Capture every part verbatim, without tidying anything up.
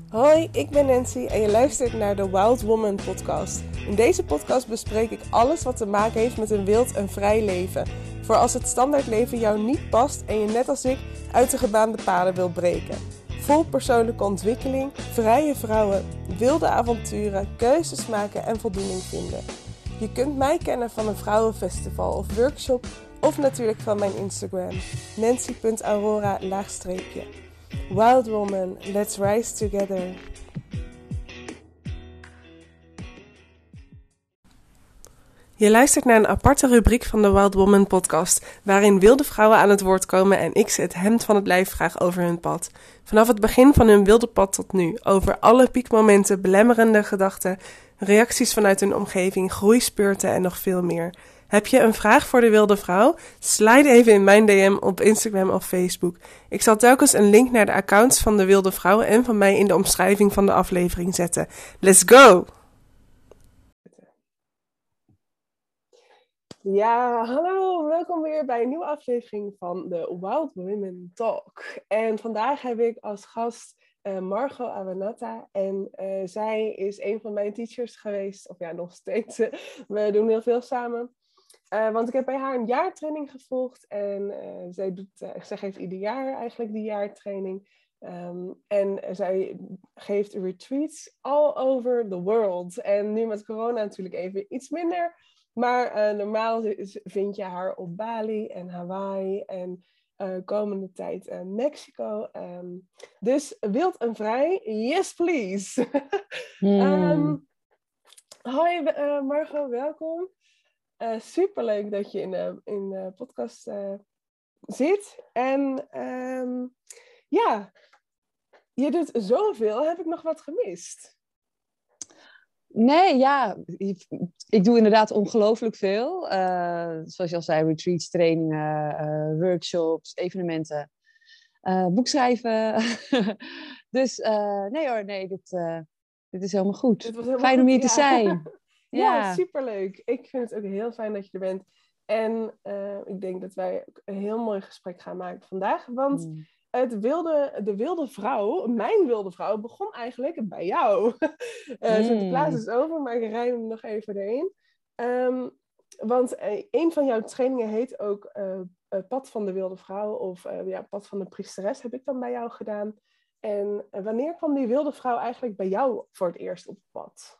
Hoi, ik ben Nancy en je luistert naar de Wild Woman podcast. In deze podcast bespreek ik alles wat te maken heeft met een wild en vrij leven. Voor als het standaardleven jou niet past en je net als ik uit de gebaande paden wil breken. Vol persoonlijke ontwikkeling, vrije vrouwen, wilde avonturen, keuzes maken en voldoening vinden. Je kunt mij kennen van een vrouwenfestival of workshop of natuurlijk van mijn Instagram. nancy punt aurora laagstreepje. Wild Woman, let's rise together. Je luistert naar een aparte rubriek van de Wild Woman podcast, waarin wilde vrouwen aan het woord komen en ik ze het hemd van het lijf vraag over hun pad. Vanaf het begin van hun wilde pad tot nu, over alle piekmomenten, belemmerende gedachten, reacties vanuit hun omgeving, groeispurten en nog veel meer. Heb je een vraag voor de wilde vrouw? Slide even in mijn D M op Instagram of Facebook. Ik zal telkens een link naar de accounts van de wilde vrouw en van mij in de omschrijving van de aflevering zetten. Let's go! Ja, hallo, welkom weer bij een nieuwe aflevering van de Wild Women Talk. En vandaag heb ik als gast uh, Margot Awenata en uh, zij is een van mijn teachers geweest, of ja, nog steeds. We doen heel veel samen. Uh, want ik heb bij haar een jaartraining gevolgd en uh, zij, doet, uh, zij geeft ieder jaar eigenlijk die jaartraining. Um, en uh, zij geeft retreats all over the world. En nu met corona natuurlijk even iets minder. Maar uh, normaal vind je haar op Bali en Hawaii en uh, komende tijd uh, Mexico. Um, dus wild en vrij, yes please. mm. um, hoi uh, Margot, welkom. Uh, superleuk dat je in de, in de podcast uh, zit. En um, ja, je doet zoveel. Heb ik nog wat gemist? Nee, ja. Ik doe inderdaad ongelooflijk veel. Uh, zoals je al zei, retreats, trainingen, uh, workshops, evenementen. Uh, boekschrijven. dus uh, nee hoor, nee, dit, uh, dit is helemaal goed. Helemaal fijn goed, om hier ja. te zijn. Ja, ja, superleuk. Ik vind het ook heel fijn dat je er bent. En uh, ik denk dat wij een heel mooi gesprek gaan maken vandaag. Want mm. het wilde, de wilde vrouw, mijn wilde vrouw, begon eigenlijk bij jou. uh, Mm. Sinterklaas is over, maar ik ruim hem nog even erin. Um, want uh, een van jouw trainingen heet ook uh, uh, Pad van de wilde vrouw. Of uh, ja, Pad van de priesteres heb ik dan bij jou gedaan. En uh, wanneer kwam die wilde vrouw eigenlijk bij jou voor het eerst op het pad?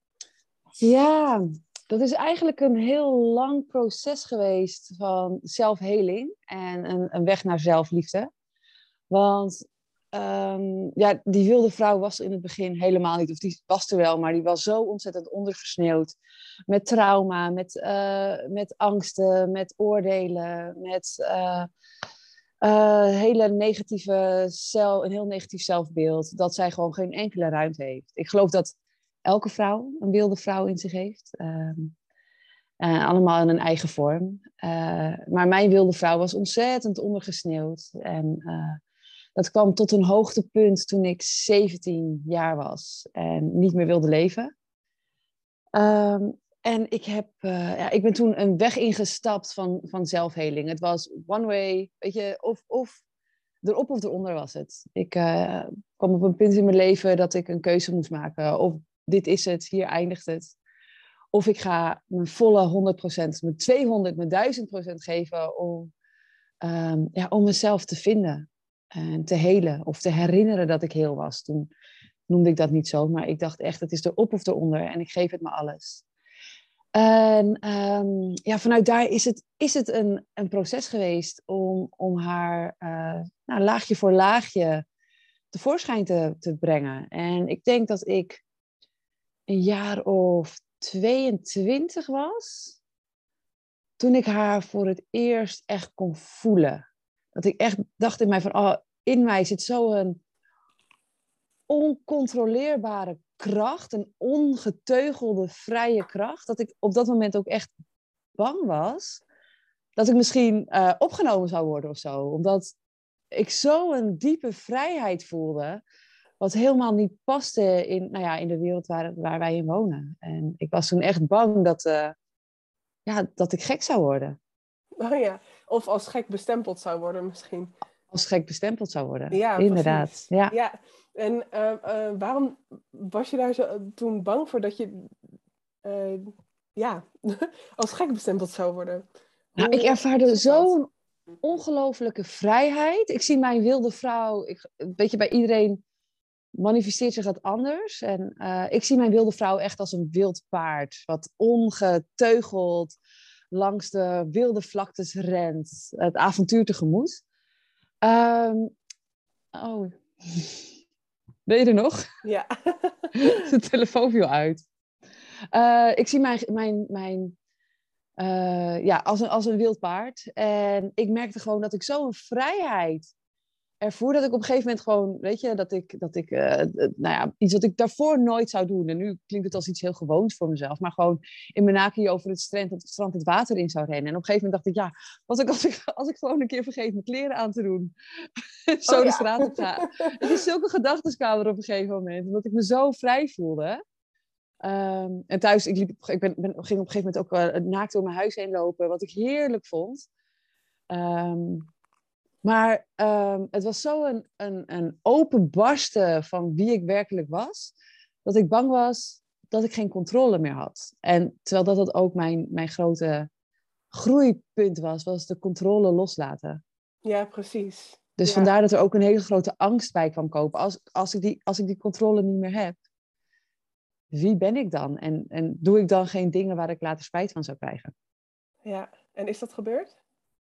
Ja, dat is eigenlijk een heel lang proces geweest van zelfheling en een, een weg naar zelfliefde. Want um, ja, die wilde vrouw was er in het begin helemaal niet. Of die was er wel, maar die was zo ontzettend ondergesneeuwd. Met trauma, met, uh, met angsten, met oordelen, met uh, uh, hele negatieve zelf, een heel negatief zelfbeeld. Dat zij gewoon geen enkele ruimte heeft. Ik geloof dat elke vrouw een wilde vrouw in zich heeft. Um, uh, allemaal in een eigen vorm. Uh, maar mijn wilde vrouw was ontzettend ondergesneeuwd. En uh, dat kwam tot een hoogtepunt toen ik zeventien jaar was. En niet meer wilde leven. Um, en ik, heb, uh, ja, ik ben toen een weg ingestapt van, van zelfheling. Het was one way, weet je, of, of erop of eronder was het. Ik uh, kwam op een punt in mijn leven dat ik een keuze moest maken. Of dit is het, hier eindigt het. Of ik ga mijn volle honderd procent, mijn tweehonderd, mijn duizend procent geven om, um, ja, om mezelf te vinden. En te helen of te herinneren dat ik heel was. Toen noemde ik dat niet zo, maar ik dacht echt, het is erop of eronder en ik geef het me alles. En um, ja, vanuit daar is het, is het een, een proces geweest om, om haar uh, nou, laagje voor laagje tevoorschijn te, te brengen. En ik denk dat ik een jaar of tweeëntwintig was, toen ik haar voor het eerst echt kon voelen. Dat ik echt dacht in mij van, oh, in mij zit zo'n oncontroleerbare kracht, een ongeteugelde vrije kracht, dat ik op dat moment ook echt bang was dat ik misschien uh, opgenomen zou worden of zo. Omdat ik zo een diepe vrijheid voelde, wat helemaal niet paste in, nou ja, in de wereld waar, waar wij in wonen. En ik was toen echt bang dat, uh, ja, dat ik gek zou worden. Oh ja, of als gek bestempeld zou worden misschien. als gek bestempeld zou worden. Ja, Inderdaad. precies. Ja. Ja. En uh, uh, waarom was je daar zo, toen bang voor dat je uh, ja, als gek bestempeld zou worden? Nou, Hoe ik ervaarde zit dat? zo'n ongelofelijke vrijheid. Ik zie mijn wilde vrouw, ik, weet je, bij iedereen manifesteert zich dat anders. En uh, ik zie mijn wilde vrouw echt als een wild paard, wat ongeteugeld langs de wilde vlaktes rent, het avontuur tegemoet. Um, oh, ben je er nog? Ja. De telefoon viel uit. Uh, ik zie mijn, mijn, mijn uh, ja, als een, als een wild paard. En ik merkte gewoon dat ik zo'n vrijheid ervoer, dat ik op een gegeven moment gewoon, weet je, dat ik, dat ik uh, nou ja, iets wat ik daarvoor nooit zou doen. En nu klinkt het als iets heel gewoons voor mezelf, maar gewoon in mijn naki over het strand, het strand het water in zou rennen. En op een gegeven moment dacht ik, ja, wat ik als ik, als ik gewoon een keer vergeet mijn kleren aan te doen, zo oh, de ja. straat op ga. Het is zulke gedachteskamer op een gegeven moment, omdat ik me zo vrij voelde. Um, en thuis, ik, liep, ik ben, ben, ging op een gegeven moment ook uh, naakt door mijn huis heen lopen, wat ik heerlijk vond. Um, maar um, het was zo een, een, een open barsten van wie ik werkelijk was, dat ik bang was dat ik geen controle meer had. En terwijl dat, dat ook mijn, mijn grote groeipunt was, was de controle loslaten. Ja, precies. Dus ja. vandaar dat er ook een hele grote angst bij kwam kopen. Als, als, ik, die, als ik die controle niet meer heb, wie ben ik dan? En, en doe ik dan geen dingen waar ik later spijt van zou krijgen? Ja, en is dat gebeurd?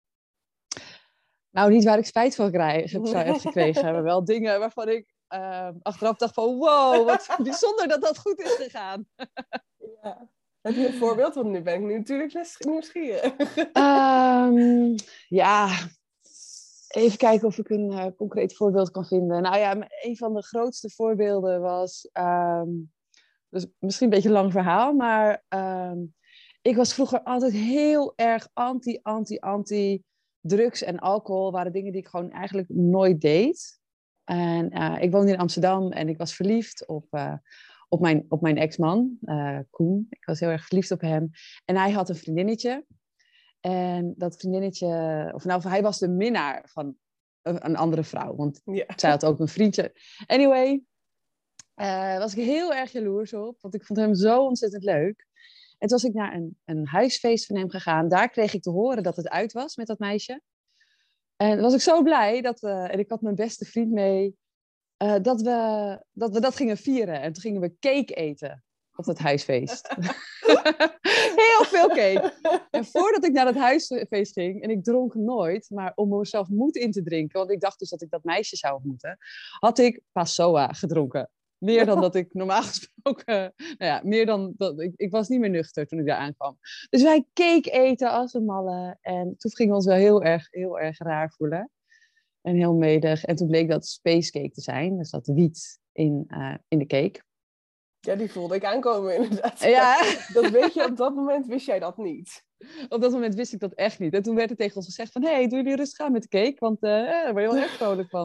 Nou, niet waar ik spijt van krijg, heb, zou heb gekregen, maar wel dingen waarvan ik uh, achteraf dacht van wow, wat bijzonder dat dat goed is gegaan. Ja. Heb je een voorbeeld? Want nu ben ik nu natuurlijk nieuwsgierig. Um, ja, even kijken of ik een uh, concreet voorbeeld kan vinden. Nou ja, een van de grootste voorbeelden was, um, dus misschien een beetje een lang verhaal, maar um, ik was vroeger altijd heel erg anti, anti, anti drugs en alcohol. Waren dingen die ik gewoon eigenlijk nooit deed. En uh, ik woonde in Amsterdam en ik was verliefd op, uh, op mijn, op mijn ex-man, uh, Koen. Ik was heel erg verliefd op hem. En hij had een vriendinnetje. En dat vriendinnetje, of nou, hij was de minnaar van een, een andere vrouw. Want ja. zij had ook een vriendje. Anyway, uh, was ik heel erg jaloers op. Want ik vond hem zo ontzettend leuk. En toen was ik naar een, een huisfeest van hem gegaan. Daar kreeg ik te horen dat het uit was met dat meisje. En was ik zo blij, dat, uh, en ik had mijn beste vriend mee, uh, dat, we, dat we dat gingen vieren. En toen gingen we cake eten op dat huisfeest. Heel veel cake. En voordat ik naar dat huisfeest ging, en ik dronk nooit, maar om mezelf moed in te drinken, want ik dacht dus dat ik dat meisje zou ontmoeten, had ik Passoa gedronken. Meer dan dat ik normaal gesproken... Nou ja, meer dan... Dat, ik, ik was niet meer nuchter toen ik daar aankwam. Dus wij cake eten als een malle. En toen gingen we ons wel heel erg, heel erg raar voelen. En heel medig. En toen bleek dat spacecake te zijn. Dus dat wiet in, uh, in de cake. Ja, die voelde ik aankomen inderdaad. Ja. Dat weet je, op dat moment wist jij dat niet. Op dat moment wist ik dat echt niet. En toen werd er tegen ons gezegd van... Hé, hey, doe jullie rustig aan met de cake. Want uh, daar word je wel echt vrolijk van.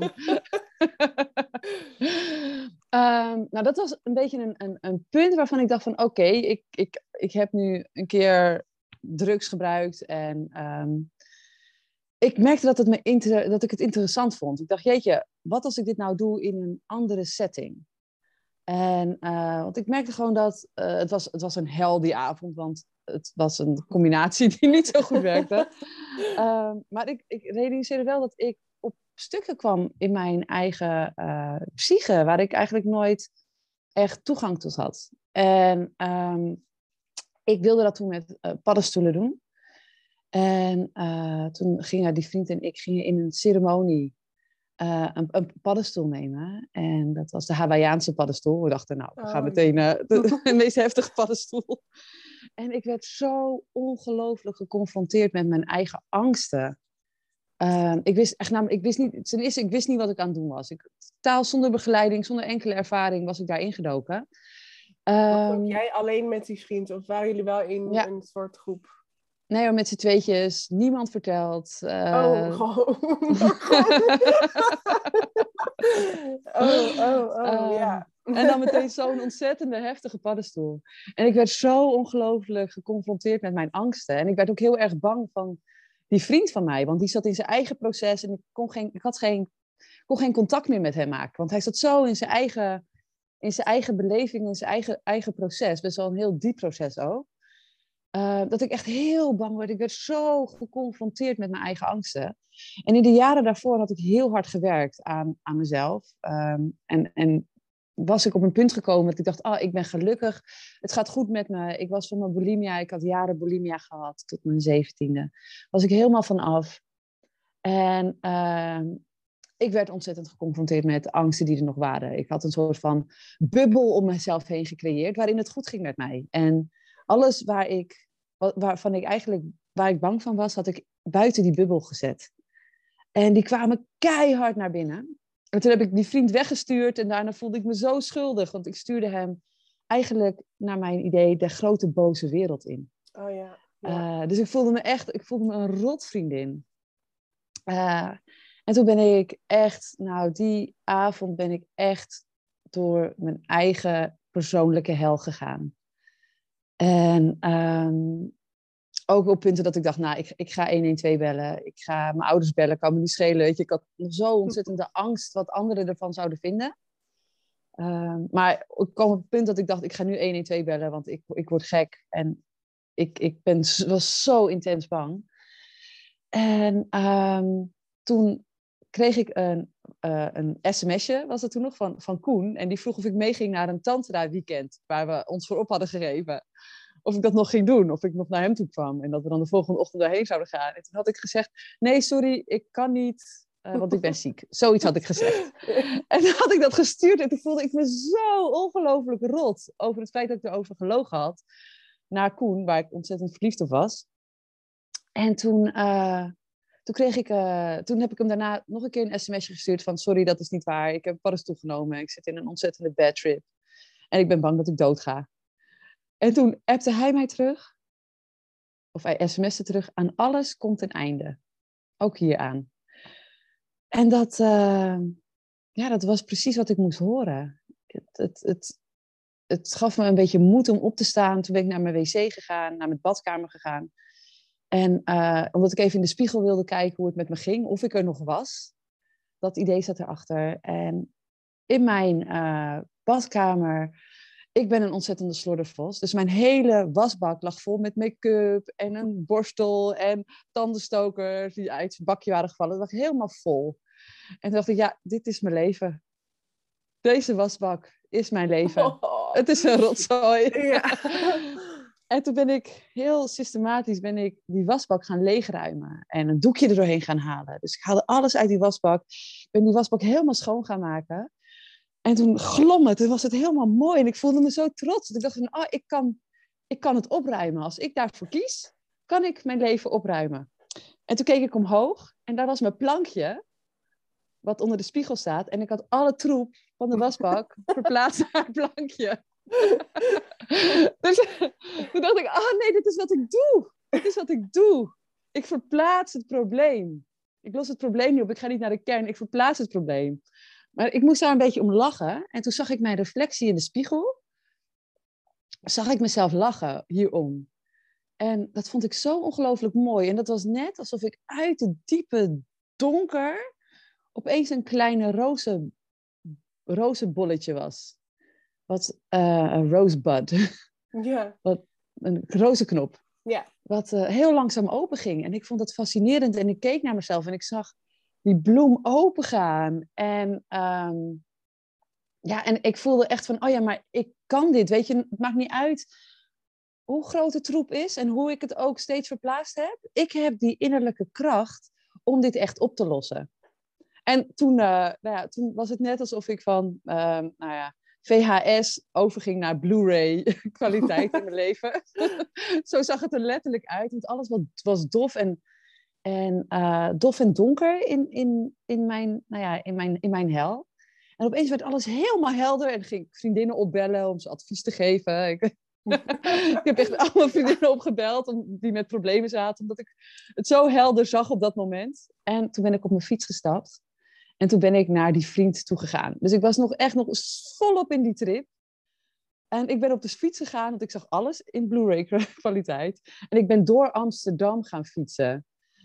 um, nou, dat was een beetje een, een, een punt waarvan ik dacht van... Oké, okay, ik, ik, ik heb nu een keer drugs gebruikt. En um, ik merkte dat, het me inter, dat ik het interessant vond. Ik dacht, jeetje, wat als ik dit nou doe in een andere setting? En, uh, want ik merkte gewoon dat... Uh, het, was, het was een hel die avond, want... Het was een combinatie die niet zo goed werkte. Uh, maar ik, ik realiseerde wel dat ik op stukken kwam in mijn eigen uh, psyche, waar ik eigenlijk nooit echt toegang tot had. En um, ik wilde dat toen met uh, paddenstoelen doen. En uh, toen gingen die vriend en ik gingen in een ceremonie uh, een, een paddenstoel nemen. En dat was de Hawaiiaanse paddenstoel. We dachten, nou, we gaan oh, meteen uh, de, de meest heftige paddenstoel. En ik werd zo ongelooflijk geconfronteerd met mijn eigen angsten. Uh, ik wist echt namelijk, ik wist niet, ten eerste, ik wist niet wat ik aan het doen was. Ik, taal zonder begeleiding, zonder enkele ervaring was ik daar ingedoken. Um, um, jij alleen met die vriend of waren jullie wel in ja. een soort groep? Nee, maar met z'n tweetjes, niemand verteld. Uh... Oh, gewoon. oh, oh, oh, um, ja. En dan meteen zo'n ontzettende heftige paddenstoel. En ik werd zo ongelooflijk geconfronteerd met mijn angsten. En ik werd ook heel erg bang van... die vriend van mij. Want die zat in zijn eigen proces en ik, kon geen, ik had geen, kon geen contact meer met hem maken. Want hij zat zo in zijn eigen, in zijn eigen beleving, in zijn eigen, eigen proces. Best wel een heel diep proces ook. Uh, dat ik echt heel bang werd. Ik werd zo geconfronteerd met mijn eigen angsten. En in de jaren daarvoor had ik heel hard gewerkt aan, aan mezelf. Um, en, en was ik op een punt gekomen dat ik dacht, oh, ik ben gelukkig. Het gaat goed met me. Ik was van mijn bulimia. Ik had jaren bulimia gehad tot mijn zeventiende. Was ik helemaal van af. En uh, ik werd ontzettend geconfronteerd met de angsten die er nog waren. Ik had een soort van bubbel om mezelf heen gecreëerd waarin het goed ging met mij. En alles waar ik, waarvan ik eigenlijk, waar ik bang van was, had ik buiten die bubbel gezet. En die kwamen keihard naar binnen. En toen heb ik die vriend weggestuurd en daarna voelde ik me zo schuldig. Want ik stuurde hem eigenlijk, naar mijn idee, de grote boze wereld in. Oh ja. ja. Uh, dus ik voelde me echt, ik voelde me een rotvriendin. Uh, en toen ben ik echt, nou die avond ben ik echt door mijn eigen persoonlijke hel gegaan. En um, ook op punten dat ik dacht, nou, ik, ik ga honderdtwaalf bellen. Ik ga mijn ouders bellen, kan me niet schelen. Weet je, ik had nog zo ontzettende angst wat anderen ervan zouden vinden. Um, maar ik kwam op het punt dat ik dacht, ik ga nu honderdtwaalf bellen, want ik, ik word gek. En ik, ik ben, was zo intens bang. En um, toen kreeg ik een, uh, een sms'je, was het toen nog, van, van Koen. En die vroeg of ik meeging naar een tantra weekend, waar we ons voor op hadden gegeven. Of ik dat nog ging doen, of ik nog naar hem toe kwam. En dat we dan de volgende ochtend daarheen zouden gaan. En toen had ik gezegd, nee, sorry, ik kan niet, uh, want ik ben ziek. Zoiets had ik gezegd. En toen had ik dat gestuurd en toen voelde ik me zo ongelooflijk rot over het feit dat ik erover gelogen had. Naar Koen, waar ik ontzettend verliefd op was. En toen... Uh, Toen, kreeg ik, uh, toen heb ik hem daarna nog een keer een sms'je gestuurd van sorry, dat is niet waar. Ik heb paddenstoel genomen. Ik zit in een ontzettende bad trip. En ik ben bang dat ik dood ga. En toen appte hij mij terug. Of hij sms'te terug. Aan alles komt een einde. Ook hieraan. En dat, uh, ja, dat was precies wat ik moest horen. Het, het, het, het gaf me een beetje moed om op te staan. Toen ben ik naar mijn wc gegaan. Naar mijn badkamer gegaan. En uh, omdat ik even in de spiegel wilde kijken hoe het met me ging, of ik er nog was. Dat idee zat erachter. En in mijn uh, badkamer, ik ben een ontzettende slordervos. Dus mijn hele wasbak lag vol met make-up en een borstel en tandenstokers die uit het bakje waren gevallen. Dat lag helemaal vol. En toen dacht ik, ja, dit is mijn leven. Deze wasbak is mijn leven. Oh. Het is een rotzooi. Ja. En toen ben ik heel systematisch ben ik die wasbak gaan leegruimen. En een doekje er doorheen gaan halen. Dus ik haalde alles uit die wasbak. Ik ben die wasbak helemaal schoon gaan maken. En toen glom het. Toen was het helemaal mooi. En ik voelde me zo trots. Ik dacht van, oh, ik kan, ik kan het opruimen. Als ik daarvoor kies, kan ik mijn leven opruimen. En toen keek ik omhoog. En daar was mijn plankje. Wat onder de spiegel staat. En ik had alle troep van de wasbak verplaatst naar het plankje. Dus toen dacht ik, oh nee, dit is wat ik doe. Dit is wat ik doe. Ik verplaats het probleem. Ik los het probleem niet op. Ik ga niet naar de kern. Ik verplaats het probleem. Maar ik moest daar een beetje om lachen. En toen zag ik mijn reflectie in de spiegel. Zag ik mezelf lachen hierom. En dat vond ik zo ongelooflijk mooi. En dat was net alsof ik uit het diepe donker opeens een kleine roze, rozenbolletje was. Wat uh, een rosebud. Ja. Wat, een rozenknop. Ja. Wat uh, heel langzaam open ging. En ik vond dat fascinerend. En ik keek naar mezelf en ik zag die bloem opengaan. En, um, ja, en ik voelde echt van, oh ja, maar ik kan dit. Weet je, het maakt niet uit hoe groot de troep is en hoe ik het ook steeds verplaatst heb. Ik heb die innerlijke kracht om dit echt op te lossen. En toen, uh, nou ja, toen was het net alsof ik van, uh, nou ja, V H S overging naar Blu-ray kwaliteit in mijn leven. Zo zag het er letterlijk uit. Want alles was, was dof en, en, uh, dof en donker in, in, in, mijn, nou ja, in, mijn, in mijn hel. En opeens werd alles helemaal helder. En ging ik vriendinnen opbellen om ze advies te geven. Ik, ik heb echt allemaal vriendinnen opgebeld om, die met problemen zaten. Omdat ik het zo helder zag op dat moment. En toen ben ik op mijn fiets gestapt. En toen ben ik naar die vriend toegegaan. Dus ik was nog echt nog volop in die trip. En ik ben op de fiets gegaan, want ik zag alles in Blu-ray kwaliteit. En ik ben door Amsterdam gaan fietsen.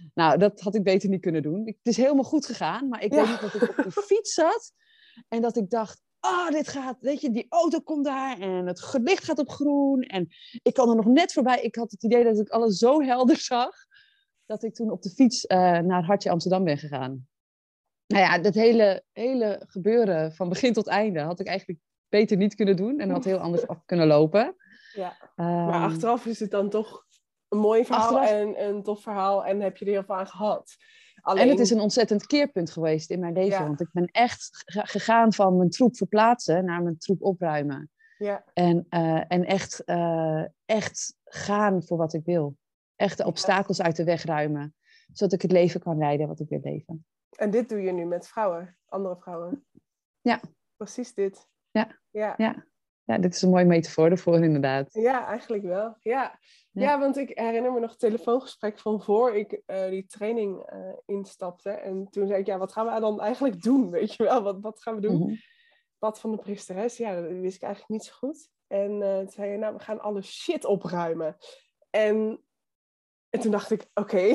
Nou, dat had ik beter niet kunnen doen. Ik, het is helemaal goed gegaan, maar ik Ja. weet nog dat ik op die fiets zat en dat ik dacht, ah, oh, dit gaat, weet je, die auto komt daar en het licht gaat op groen en ik kan er nog net voorbij. Ik had het idee dat ik alles zo helder zag, dat ik toen op de fiets uh, naar Hartje Amsterdam ben gegaan. Nou ja, dat hele, hele gebeuren van begin tot einde had ik eigenlijk beter niet kunnen doen en had heel anders af kunnen lopen. Ja, Um, maar achteraf is het dan toch een mooi verhaal achteraf... en een tof verhaal en heb je er heel veel aan gehad. Alleen... En het is een ontzettend keerpunt geweest in mijn leven, ja. want ik ben echt gegaan van mijn troep verplaatsen naar mijn troep opruimen. Ja. En, uh, en echt, uh, echt gaan voor wat ik wil. Echt de obstakels ja. uit de weg ruimen, zodat ik het leven kan leiden wat ik wil leven. En dit doe je nu met vrouwen, andere vrouwen? Ja. Precies dit. Ja, ja. ja. ja dit is een mooie metafoor ervoor inderdaad. Ja, eigenlijk wel. Ja, ja. ja want ik herinner me nog het telefoongesprek van voor ik uh, die training uh, instapte. En toen zei ik, ja, wat gaan we dan eigenlijk doen? Weet je wel, wat, wat gaan we doen? Mm-hmm. Pad van de priesteres, ja, dat wist ik eigenlijk niet zo goed. En uh, toen zei je, nou, we gaan alle shit opruimen. En, en toen dacht ik, oké, okay.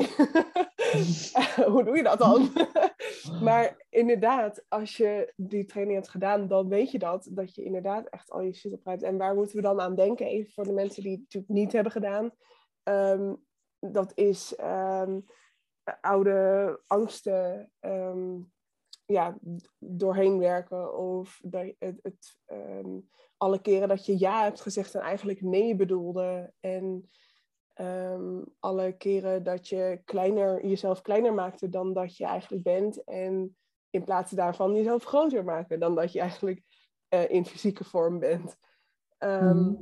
hoe doe je dat dan? Maar inderdaad, als je die training hebt gedaan, dan weet je dat. Dat je inderdaad echt al je shit opruimt. En waar moeten we dan aan denken? Even voor de mensen die het natuurlijk niet hebben gedaan. Um, dat is um, oude angsten um, ja, doorheen werken. Of dat het, het, um, alle keren dat je ja hebt gezegd en eigenlijk nee bedoelde. En um, alle keren dat je kleiner, jezelf kleiner maakte dan dat je eigenlijk bent. En in plaats daarvan jezelf groter maken dan dat je eigenlijk uh, in fysieke vorm bent. Um, mm-hmm.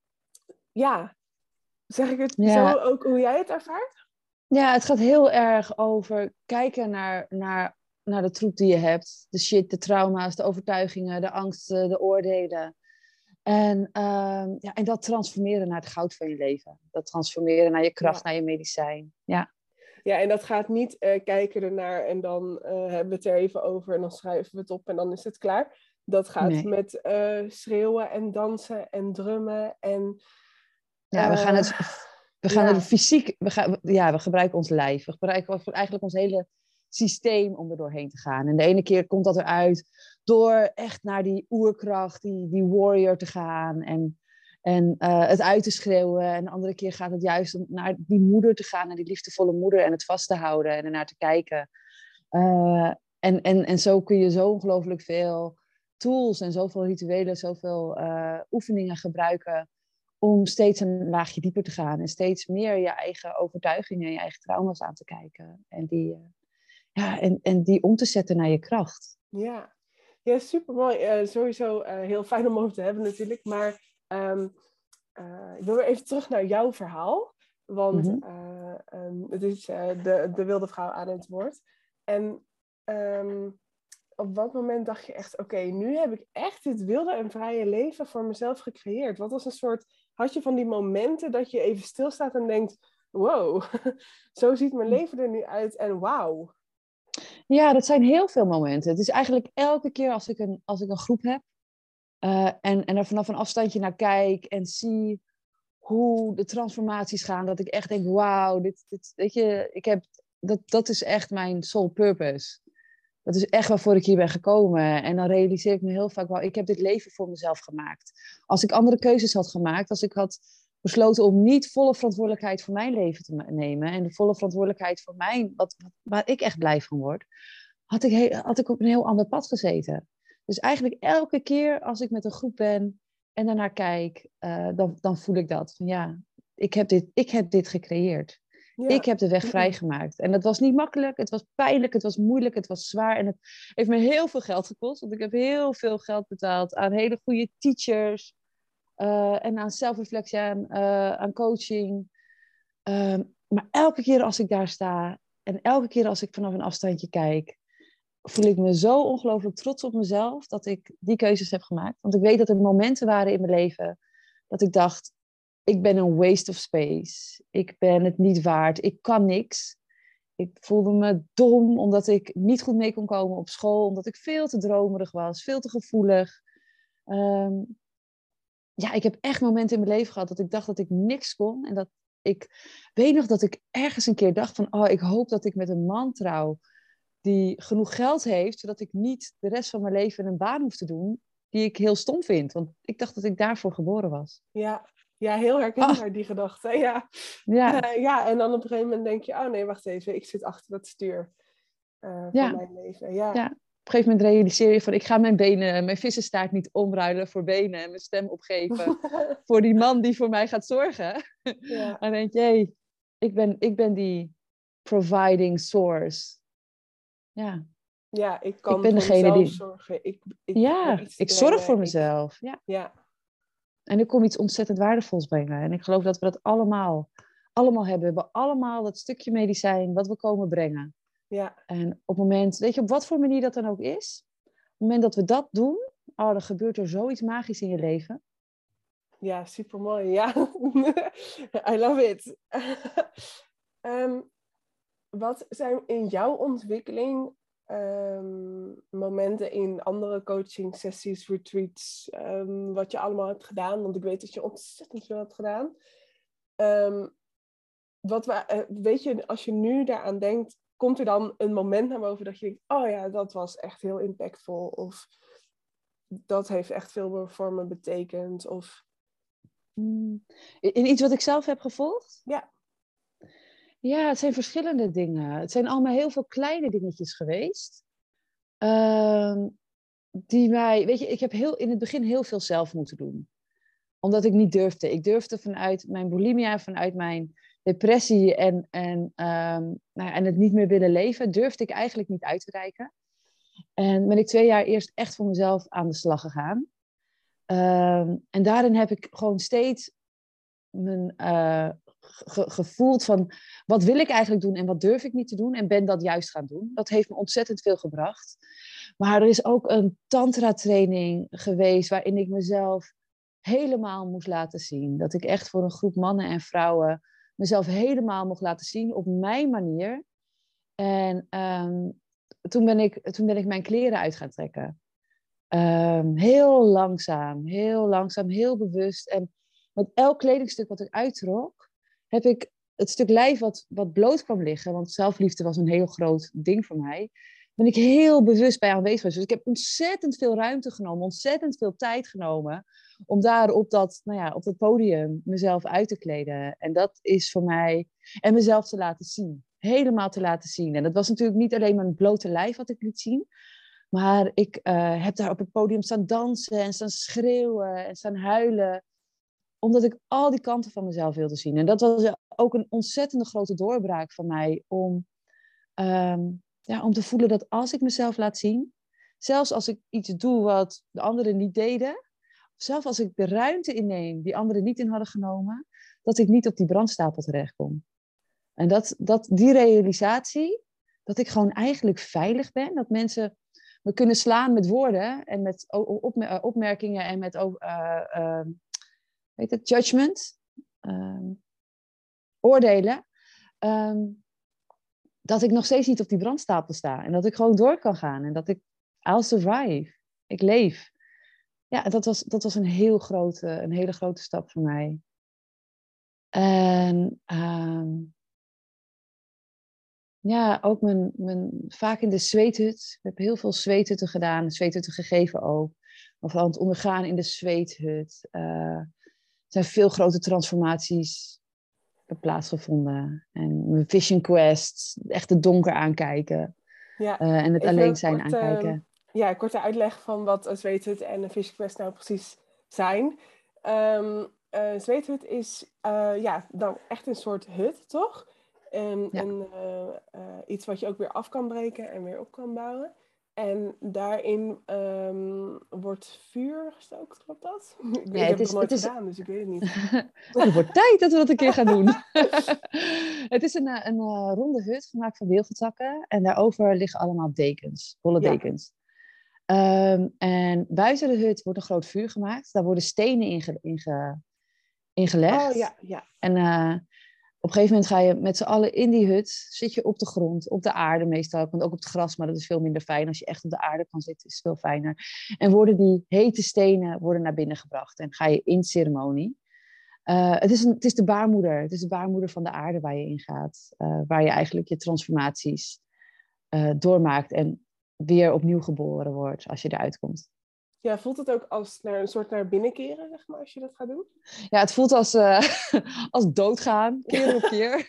Ja, zeg ik het ja. zo ook hoe jij het ervaart? Ja, het gaat heel erg over kijken naar, naar, naar de troep die je hebt. De shit, de trauma's, de overtuigingen, de angsten, de oordelen. En, uh, ja, en dat transformeren naar het goud van je leven. Dat transformeren naar je kracht, ja. naar je medicijn. Ja. Ja, en dat gaat niet uh, kijken ernaar en dan uh, hebben we het er even over en dan schrijven we het op en dan is het klaar. Dat gaat nee. met uh, schreeuwen en dansen en drummen en... Ja, we gaan het... We gaan ja. er fysiek... We, gaan, ja, we gebruiken ons lijf. We gebruiken eigenlijk ons hele systeem om er doorheen te gaan. En de ene keer komt dat eruit door echt naar die oerkracht, die, die warrior te gaan en, en uh, het uit te schreeuwen. En de andere keer gaat het juist om naar die moeder te gaan, naar die liefdevolle moeder en het vast te houden en ernaar te kijken. Uh, en, en, en zo kun je zo ongelooflijk veel tools en zoveel rituelen, zoveel uh, oefeningen gebruiken om steeds een laagje dieper te gaan en steeds meer je eigen overtuigingen en je eigen trauma's aan te kijken. En die, uh, ja, en, en die om te zetten naar je kracht. Ja, ja super mooi. Uh, sowieso uh, heel fijn om over te hebben natuurlijk. Maar um, uh, ik wil weer even terug naar jouw verhaal. Want mm-hmm. uh, um, het is uh, de, de wilde vrouw aan het woord. En um, op wat moment dacht je echt, oké, okay, nu heb ik echt dit wilde en vrije leven voor mezelf gecreëerd? Wat was een soort, had je van die momenten dat je even stilstaat en denkt, wow, zo ziet mijn leven er nu uit en wauw. Ja, dat zijn heel veel momenten. Het is eigenlijk elke keer als ik een, als ik een groep heb uh, en, en er vanaf een afstandje naar kijk en zie hoe de transformaties gaan, dat ik echt denk, wauw, dit, dit, weet je, ik heb, dat, dat is echt mijn soul purpose. Dat is echt waarvoor ik hier ben gekomen. En dan realiseer ik me heel vaak, wauw, ik heb dit leven voor mezelf gemaakt. Als ik andere keuzes had gemaakt, als ik had besloten om niet volle verantwoordelijkheid voor mijn leven te nemen en de volle verantwoordelijkheid voor mijn, wat, wat, waar ik echt blij van word, had ik, he, had ik op een heel ander pad gezeten. Dus eigenlijk elke keer als ik met een groep ben en daarnaar kijk, uh, dan, dan voel ik dat. Van ja, ik heb dit, ik heb dit gecreëerd. Ja. Ik heb de weg vrijgemaakt. En dat was niet makkelijk, het was pijnlijk, het was moeilijk, het was zwaar. En het heeft me heel veel geld gekost. Want ik heb heel veel geld betaald aan hele goede teachers. Uh, en aan zelfreflectie, aan, uh, aan coaching. Uh, maar elke keer als ik daar sta en elke keer als ik vanaf een afstandje kijk, voel ik me zo ongelooflijk trots op mezelf dat ik die keuzes heb gemaakt. Want ik weet dat er momenten waren in mijn leven dat ik dacht, ik ben een waste of space. Ik ben het niet waard. Ik kan niks. Ik voelde me dom omdat ik niet goed mee kon komen op school, omdat ik veel te dromerig was, veel te gevoelig. Um, Ja, ik heb echt momenten in mijn leven gehad dat ik dacht dat ik niks kon. En dat, ik weet nog dat ik ergens een keer dacht van, oh, ik hoop dat ik met een man trouw die genoeg geld heeft, zodat ik niet de rest van mijn leven een baan hoef te doen die ik heel stom vind. Want ik dacht dat ik daarvoor geboren was. Ja, ja, heel herkenbaar Ah, die gedachte. Ja. ja, Uh, ja, en dan op een gegeven moment denk je, oh nee, wacht even, ik zit achter het stuur uh, van ja, mijn leven. Ja. ja. Op een gegeven moment realiseer je van, ik ga mijn benen, mijn vissenstaart niet omruilen voor benen en mijn stem opgeven voor die man die voor mij gaat zorgen. Ja. Dan denk je, hey, ik ben, ik ben die providing source. Ja, Ja, ik ik kan ben voor degene mezelf die... zorgen. Ik, ik heb Ja, iets te ik zorg voor brengen. Ik, mezelf. Ja. ja, En ik kom iets ontzettend waardevols brengen. En ik geloof dat we dat allemaal, allemaal hebben. We hebben allemaal dat stukje medicijn wat we komen brengen. ja, En op het moment, weet je, op wat voor manier dat dan ook is, op het moment dat we dat doen, oh, dan gebeurt er zoiets magisch in je leven. ja, supermooi. Ja, I love it. um, wat zijn in jouw ontwikkeling um, momenten in andere coaching sessies, retreats, um, wat je allemaal hebt gedaan? Want ik weet dat je ontzettend veel hebt gedaan. Um, wat we, weet je, als je nu daaraan denkt, komt er dan een moment naar boven dat je denkt, oh ja, dat was echt heel impactvol. Of dat heeft echt veel voor me betekend. Of... In iets wat ik zelf heb gevolgd? Ja. Ja, het zijn verschillende dingen. Het zijn allemaal heel veel kleine dingetjes geweest. Uh, die mij, weet je, ik heb heel, in het begin heel veel zelf moeten doen. Omdat ik niet durfde. Ik durfde vanuit mijn bulimia, vanuit mijn depressie en, en, um, nou ja, en het niet meer willen leven, durfde ik eigenlijk niet uit te reiken. En ben ik twee jaar eerst echt voor mezelf aan de slag gegaan. Um, en daarin heb ik gewoon steeds mijn, uh, ge- gevoeld van wat wil ik eigenlijk doen en wat durf ik niet te doen en ben dat juist gaan doen. Dat heeft me ontzettend veel gebracht. Maar er is ook een tantra training geweest waarin ik mezelf helemaal moest laten zien. Dat ik echt voor een groep mannen en vrouwen mezelf helemaal mocht laten zien op mijn manier. En um, toen, ben ik, toen ben ik mijn kleren uit gaan trekken. Um, heel langzaam, heel langzaam, heel bewust. En met elk kledingstuk wat ik uittrok, heb ik het stuk lijf wat, wat bloot kwam liggen, want zelfliefde was een heel groot ding voor mij, ben ik heel bewust bij aanwezig geweest. Dus ik heb ontzettend veel ruimte genomen, ontzettend veel tijd genomen om daar op dat, nou ja, op dat podium mezelf uit te kleden. En dat is voor mij, en mezelf te laten zien, helemaal te laten zien. En dat was natuurlijk niet alleen mijn blote lijf wat ik liet zien, maar ik uh, heb daar op het podium staan dansen en staan schreeuwen en staan huilen. Omdat ik al die kanten van mezelf wilde zien. En dat was ook een ontzettende grote doorbraak van mij. Om, um, ja, om te voelen dat als ik mezelf laat zien. Zelfs als ik iets doe wat de anderen niet deden. Zelfs als ik de ruimte inneem die anderen niet in hadden genomen. Dat ik niet op die brandstapel terechtkom. En dat, dat, die realisatie. Dat ik gewoon eigenlijk veilig ben. Dat mensen me kunnen slaan met woorden. En met opmerkingen en met... Uh, uh, Weet het, judgment, um, oordelen, um, dat ik nog steeds niet op die brandstapel sta. En dat ik gewoon door kan gaan. En dat ik, I'll survive. Ik leef. Ja, dat was, dat was een, heel grote, een hele grote stap voor mij. En um, ja, ook mijn, mijn, vaak in de zweethut. Ik heb heel veel zweethutten gedaan, zweethutten gegeven ook. Of aan het ondergaan in de zweethut. Uh, Er zijn veel grote transformaties plaatsgevonden. En mijn vision quest, echt het donker aankijken. Ja, uh, en het even alleen een zijn korte, aankijken. ja, een korte uitleg van wat een zweethut en een vision quest nou precies zijn. Um, een zweethut is uh, ja, dan echt een soort hut, toch? Um, Ja. en, uh, uh, iets wat je ook weer af kan breken en weer op kan bouwen. En daarin um, wordt vuur gestookt, klopt dat? ik, Ja, ik heb het het nog is, nooit het is... gedaan, dus ik weet het niet. oh, het wordt tijd dat we dat een keer gaan doen. Het is een, een, een ronde hut gemaakt van wilgentakken. En daarover liggen allemaal dekens, holle Ja. dekens. Um, en buiten de hut wordt een groot vuur gemaakt. Daar worden stenen inge, inge, ingelegd. Oh ja, ja. En uh, op een gegeven moment ga je met z'n allen in die hut, zit je op de grond, op de aarde meestal, want ook op het gras, maar dat is veel minder fijn. Als je echt op de aarde kan zitten, is het veel fijner. En worden die hete stenen worden naar binnen gebracht en ga je in ceremonie. Uh, het, is een, het is de baarmoeder. Het is de baarmoeder van de aarde waar je in gaat. Uh, waar je eigenlijk je transformaties uh, doormaakt en weer opnieuw geboren wordt als je eruit komt. Ja, voelt het ook als naar een soort naar binnen keren, zeg maar, als je dat gaat doen? Ja, het voelt als, uh, als doodgaan, keer op keer.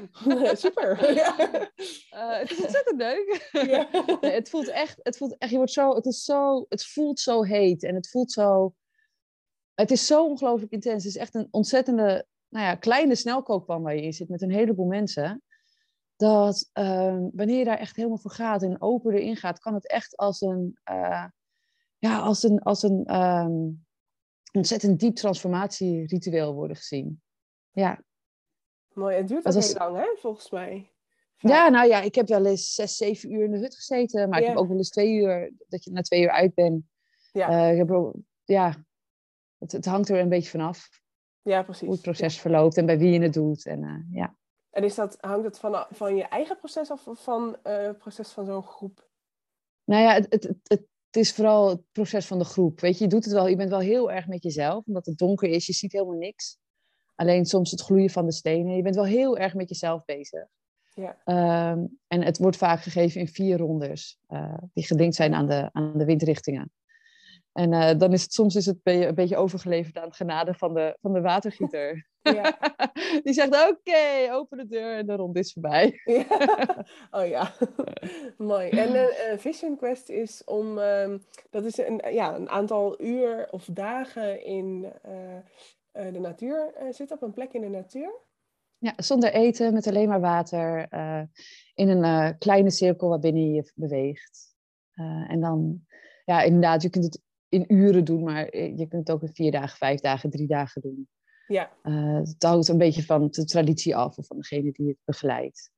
Super. Ja. Uh, het is ontzettend leuk. Ja. Nee, het voelt echt, het voelt echt, je wordt zo, het is zo, het voelt zo heet en het voelt zo, het is zo ongelooflijk intens. Het is echt een ontzettende, nou ja, kleine snelkookpan waar je in zit met een heleboel mensen. Dat uh, wanneer je daar echt helemaal voor gaat en open erin gaat, kan het echt als een, uh, ja, als een, als een um, ontzettend diep transformatieritueel worden gezien. Ja. Mooi, het duurt ook als... heel lang, hè, volgens mij. Vaak. Ja, nou ja, ik heb wel eens zes, zeven uur in de hut gezeten. Maar ja. Ik heb ook wel eens twee uur, dat je na twee uur uit bent. Ja, uh, ik heb ook, ja het, het hangt er een beetje vanaf. Ja, precies. Hoe het proces ja. verloopt en bij wie je het doet. En, uh, ja. En is dat, hangt het van, van je eigen proces of van uh, het proces van zo'n groep? Nou ja, het, het, het, het is vooral het proces van de groep. Weet je, je doet het wel, je bent wel heel erg met jezelf. Omdat het donker is, je ziet helemaal niks. Alleen soms het gloeien van de stenen. Je bent wel heel erg met jezelf bezig. Ja. Um, en het wordt vaak gegeven in vier rondes. Uh, die gelinkt zijn aan de, aan de windrichtingen. En uh, dan is het soms is het een beetje overgeleverd aan het genade van de, van de watergieter. Ja. Die zegt, oké, okay, open de deur en de ronde is voorbij. Ja. Oh ja, mooi. En een uh, Vision Quest is om, um, dat is een, ja, een aantal uur of dagen in uh, uh, de natuur uh, zitten, op een plek in de natuur. Ja, zonder eten, met alleen maar water, uh, in een uh, kleine cirkel waarbinnen je beweegt. Uh, en dan, ja, inderdaad, je kunt het in uren doen, maar je kunt het ook in vier dagen, vijf dagen, drie dagen doen. Ja. Uh, het houdt een beetje van de traditie af of van degene die het begeleidt.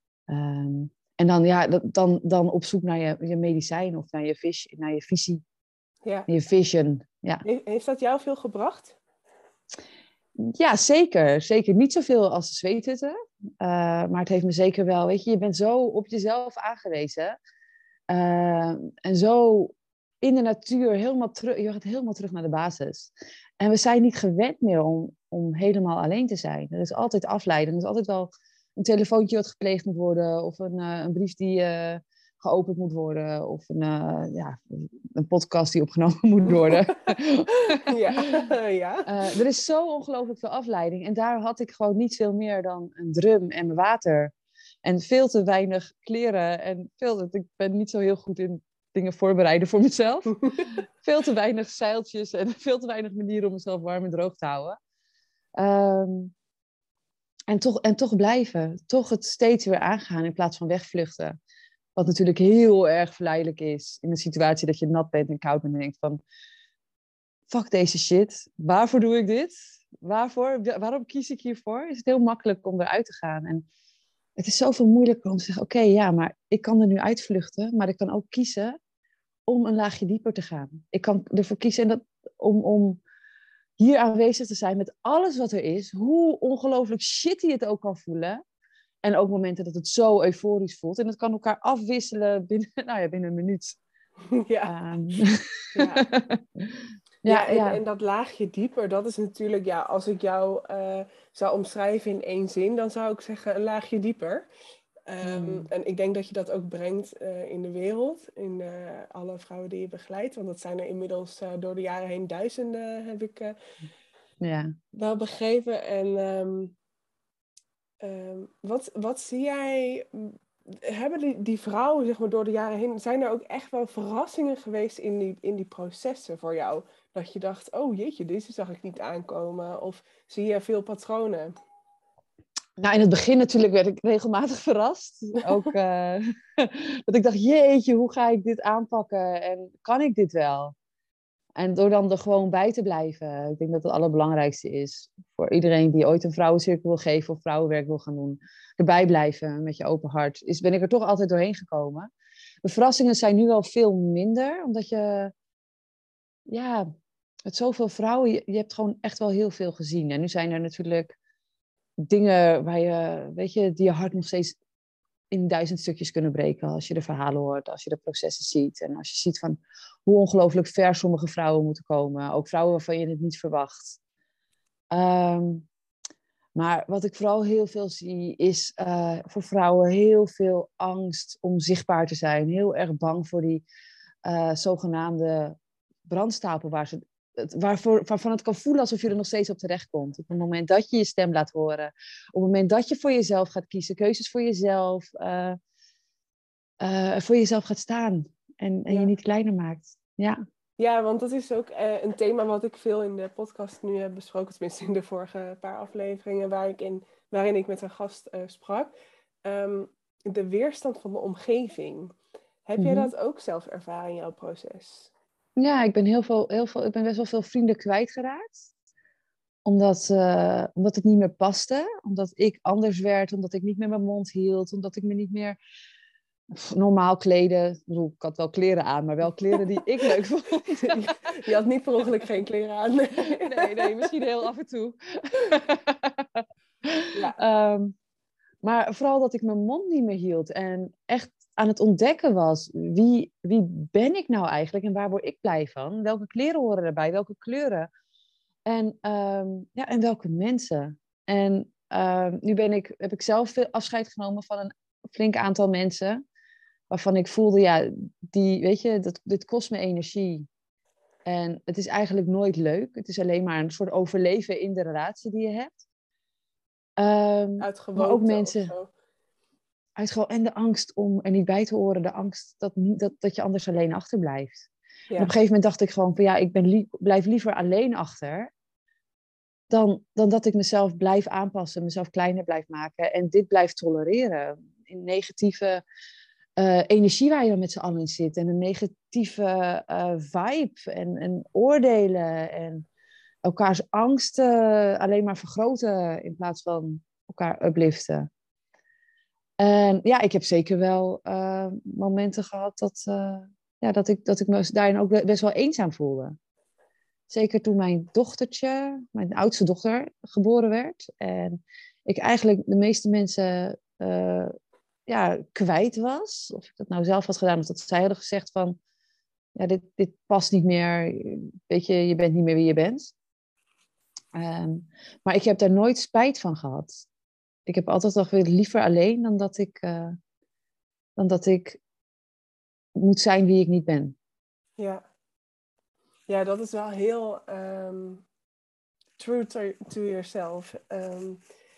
Um, en dan, ja, dan, dan op zoek naar je, je medicijn of naar je, vis, naar je visie, ja. je vision. Ja. Heeft dat jou veel gebracht? Ja, zeker. Zeker. Niet zoveel als de zweethutten. Uh, maar het heeft me zeker wel... Weet je, je bent zo op jezelf aangewezen. Uh, en zo in de natuur helemaal terug... Je gaat helemaal terug naar de basis. En we zijn niet gewend meer om, om helemaal alleen te zijn. Er is altijd afleiding. Er is altijd wel een telefoontje wat gepleegd moet worden. Of een, uh, een brief die uh, geopend moet worden. Of een, uh, ja, een podcast die opgenomen moet worden. ja, ja. Uh, er is zo ongelooflijk veel afleiding. En daar had ik gewoon niet veel meer dan een drum en mijn water. En veel te weinig kleren. En veel te, ik ben niet zo heel goed in dingen voorbereiden voor mezelf. Veel te weinig zeiltjes en veel te weinig manieren om mezelf warm en droog te houden. Um, en, toch, en toch blijven. Toch het steeds weer aangaan in plaats van wegvluchten. Wat natuurlijk heel erg verleidelijk is. In een situatie dat je nat bent en koud bent en denkt van... Fuck deze shit. Waarvoor doe ik dit? Waarvoor? Waarom kies ik hiervoor? Is het heel makkelijk om eruit te gaan. En het is zoveel moeilijker om te zeggen... Oké, okay, ja, maar ik kan er nu uitvluchten. Maar ik kan ook kiezen om een laagje dieper te gaan. Ik kan ervoor kiezen dat, om, om hier aanwezig te zijn met alles wat er is. Hoe ongelooflijk shitty het ook kan voelen. En ook momenten dat het zo euforisch voelt. En dat kan elkaar afwisselen binnen, nou ja, binnen een minuut. Ja. Um. ja. Ja, ja, en, ja. en dat laagje dieper, dat is natuurlijk, ja, als ik jou uh, zou omschrijven in één zin, dan zou ik zeggen een laagje dieper. Um, mm. En ik denk dat je dat ook brengt uh, in de wereld, in uh, alle vrouwen die je begeleidt. Want dat zijn er inmiddels uh, door de jaren heen duizenden, heb ik uh, ja. wel begrepen. En um, um, wat, wat zie jij... Hebben die, die vrouwen, zeg maar, door de jaren heen... Zijn er ook echt wel verrassingen geweest in die, in die processen voor jou? Dat je dacht, oh jeetje, deze zag ik niet aankomen. Of zie je veel patronen? Nou, in het begin natuurlijk werd ik regelmatig verrast. Ook uh, dat ik dacht, jeetje, hoe ga ik dit aanpakken? En kan ik dit wel? En door dan er gewoon bij te blijven. Ik denk dat het allerbelangrijkste is. Voor iedereen die ooit een vrouwencirkel wil geven of vrouwenwerk wil gaan doen. Erbij blijven met je open hart. Is, ben ik er toch altijd doorheen gekomen. De verrassingen zijn nu wel veel minder. Omdat je... Ja, met zoveel vrouwen... Je, je hebt gewoon echt wel heel veel gezien. En nu zijn er natuurlijk dingen waar je... Weet je, die je hart nog steeds in duizend stukjes kunnen breken. Als je de verhalen hoort, als je de processen ziet. En als je ziet van hoe ongelooflijk ver sommige vrouwen moeten komen. Ook vrouwen waarvan je het niet verwacht. Um, maar wat ik vooral heel veel zie is uh, voor vrouwen heel veel angst om zichtbaar te zijn. Heel erg bang voor die uh, zogenaamde brandstapel waar ze, het, waarvoor, waarvan het kan voelen alsof je er nog steeds op terecht komt. Op het moment dat je je stem laat horen. Op het moment dat je voor jezelf gaat kiezen. Keuzes voor jezelf. Uh, uh, voor jezelf gaat staan. En, en ja. je niet kleiner maakt. Ja. Ja, want dat is ook uh, een thema wat ik veel in de podcast nu heb besproken. Tenminste in de vorige paar afleveringen waar ik in, waarin ik met een gast uh, sprak. Um, de weerstand van de omgeving. Heb mm-hmm. jij dat ook zelf ervaren in jouw proces? Ja, ik ben, heel veel, heel veel, ik ben best wel veel vrienden kwijtgeraakt. Omdat, uh, omdat het niet meer paste. Omdat ik anders werd. Omdat ik niet meer mijn mond hield. Omdat ik me niet meer normaal kleden. Ik bedoel, ik had wel kleren aan, maar wel kleren die ik leuk vond. Je had niet per ongeluk geen kleren aan. Nee, nee, misschien heel af en toe. Ja. Um, maar vooral dat ik mijn mond niet meer hield. En echt aan het ontdekken was. Wie, wie ben ik nou eigenlijk? En waar word ik blij van? Welke kleren horen erbij? Welke kleuren? En, um, ja, en welke mensen? En um, nu ben ik, heb ik zelf veel afscheid genomen van een flink aantal mensen. Waarvan ik voelde, ja, die, weet je, dat, dit kost me energie. En het is eigenlijk nooit leuk. Het is alleen maar een soort overleven in de relatie die je hebt. Um, uit gewoonte maar ook mensen, of zo. Uit gewoon, en de angst om er niet bij te horen. De angst dat, niet, dat, dat je anders alleen achterblijft. Ja. En op een gegeven moment dacht ik gewoon van ja, ik ben li- blijf liever alleen achter. Dan, dan dat ik mezelf blijf aanpassen, mezelf kleiner blijf maken. En dit blijf tolereren. In negatieve uh, energie waar je dan met z'n allen in zit. En een negatieve uh, vibe. En, en oordelen. En elkaars angsten alleen maar vergroten. In plaats van elkaar upliften. En ja, ik heb zeker wel uh, momenten gehad dat, uh, ja, dat, ik, dat ik me daarin ook best wel eenzaam voelde. Zeker toen mijn dochtertje, mijn oudste dochter, geboren werd. En ik eigenlijk de meeste mensen uh, ja, kwijt was. Of ik dat nou zelf had gedaan, of dat zij hadden gezegd van... Ja, dit, dit past niet meer. Weet je, je bent niet meer wie je bent. Um, maar ik heb daar nooit spijt van gehad. Ik heb altijd toch weer liever alleen dan dat ik, uh, dan dat ik moet zijn wie ik niet ben. Ja. Ja, dat is wel heel um, true to, to yourself. Um,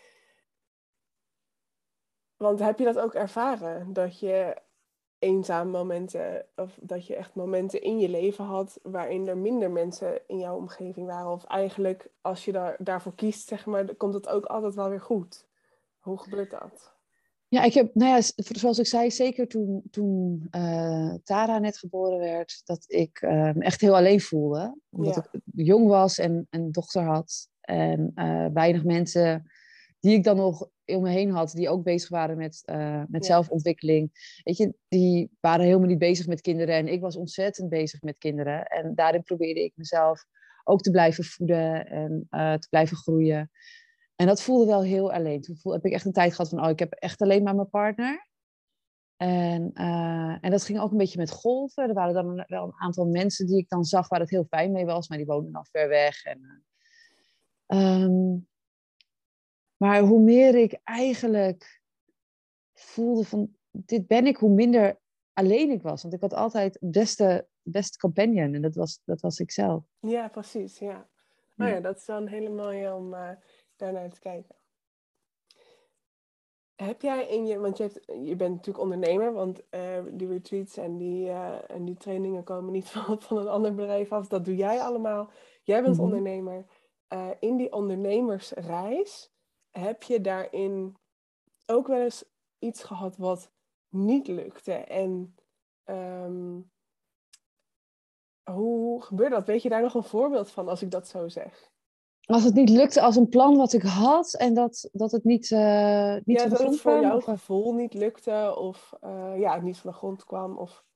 want heb je dat ook ervaren? Dat je eenzame momenten, of dat je echt momenten in je leven had waarin er minder mensen in jouw omgeving waren? Of eigenlijk, als je daar, daarvoor kiest, zeg maar, komt het ook altijd wel weer goed. Hoe gebeurt dat? Ja, ik heb, nou ja, zoals ik zei, zeker toen, toen uh, Tara net geboren werd, dat ik uh, me echt heel alleen voelde. Omdat ja. ik jong was en een dochter had. En uh, weinig mensen die ik dan nog om me heen had, die ook bezig waren met, uh, met ja. zelfontwikkeling. Weet je, die waren helemaal niet bezig met kinderen. En ik was ontzettend bezig met kinderen. En daarin probeerde ik mezelf ook te blijven voeden en uh, te blijven groeien. En dat voelde wel heel alleen. Toen voelde, heb ik echt een tijd gehad van, oh, ik heb echt alleen maar mijn partner. En, uh, en dat ging ook een beetje met golven. Er waren dan wel een aantal mensen die ik dan zag waar het heel fijn mee was, maar die woonden dan ver weg. En, uh, um, maar hoe meer ik eigenlijk voelde van, dit ben ik, hoe minder alleen ik was. Want ik had altijd het beste, beste companion en dat was, dat was ik zelf. Ja, precies, ja. Oh ja, dat is wel een hele mooie om... Uh... daarnaar te kijken. Heb jij in je, want je, hebt, je bent natuurlijk ondernemer, want uh, die retreats en die, uh, en die trainingen komen niet van, van een ander bedrijf af. Dat doe jij allemaal. Jij bent mm-hmm. ondernemer. Uh, in die ondernemersreis heb je daarin ook wel eens iets gehad wat niet lukte. En um, hoe gebeurt dat? Weet je daar nog een voorbeeld van als ik dat zo zeg? Als het niet lukte als een plan wat ik had en dat, dat het niet, uh, niet ja, van de grond kwam? Ja, dat het voor kwam, jouw of... gevoel niet lukte of uh, ja, niet van de grond kwam? Of...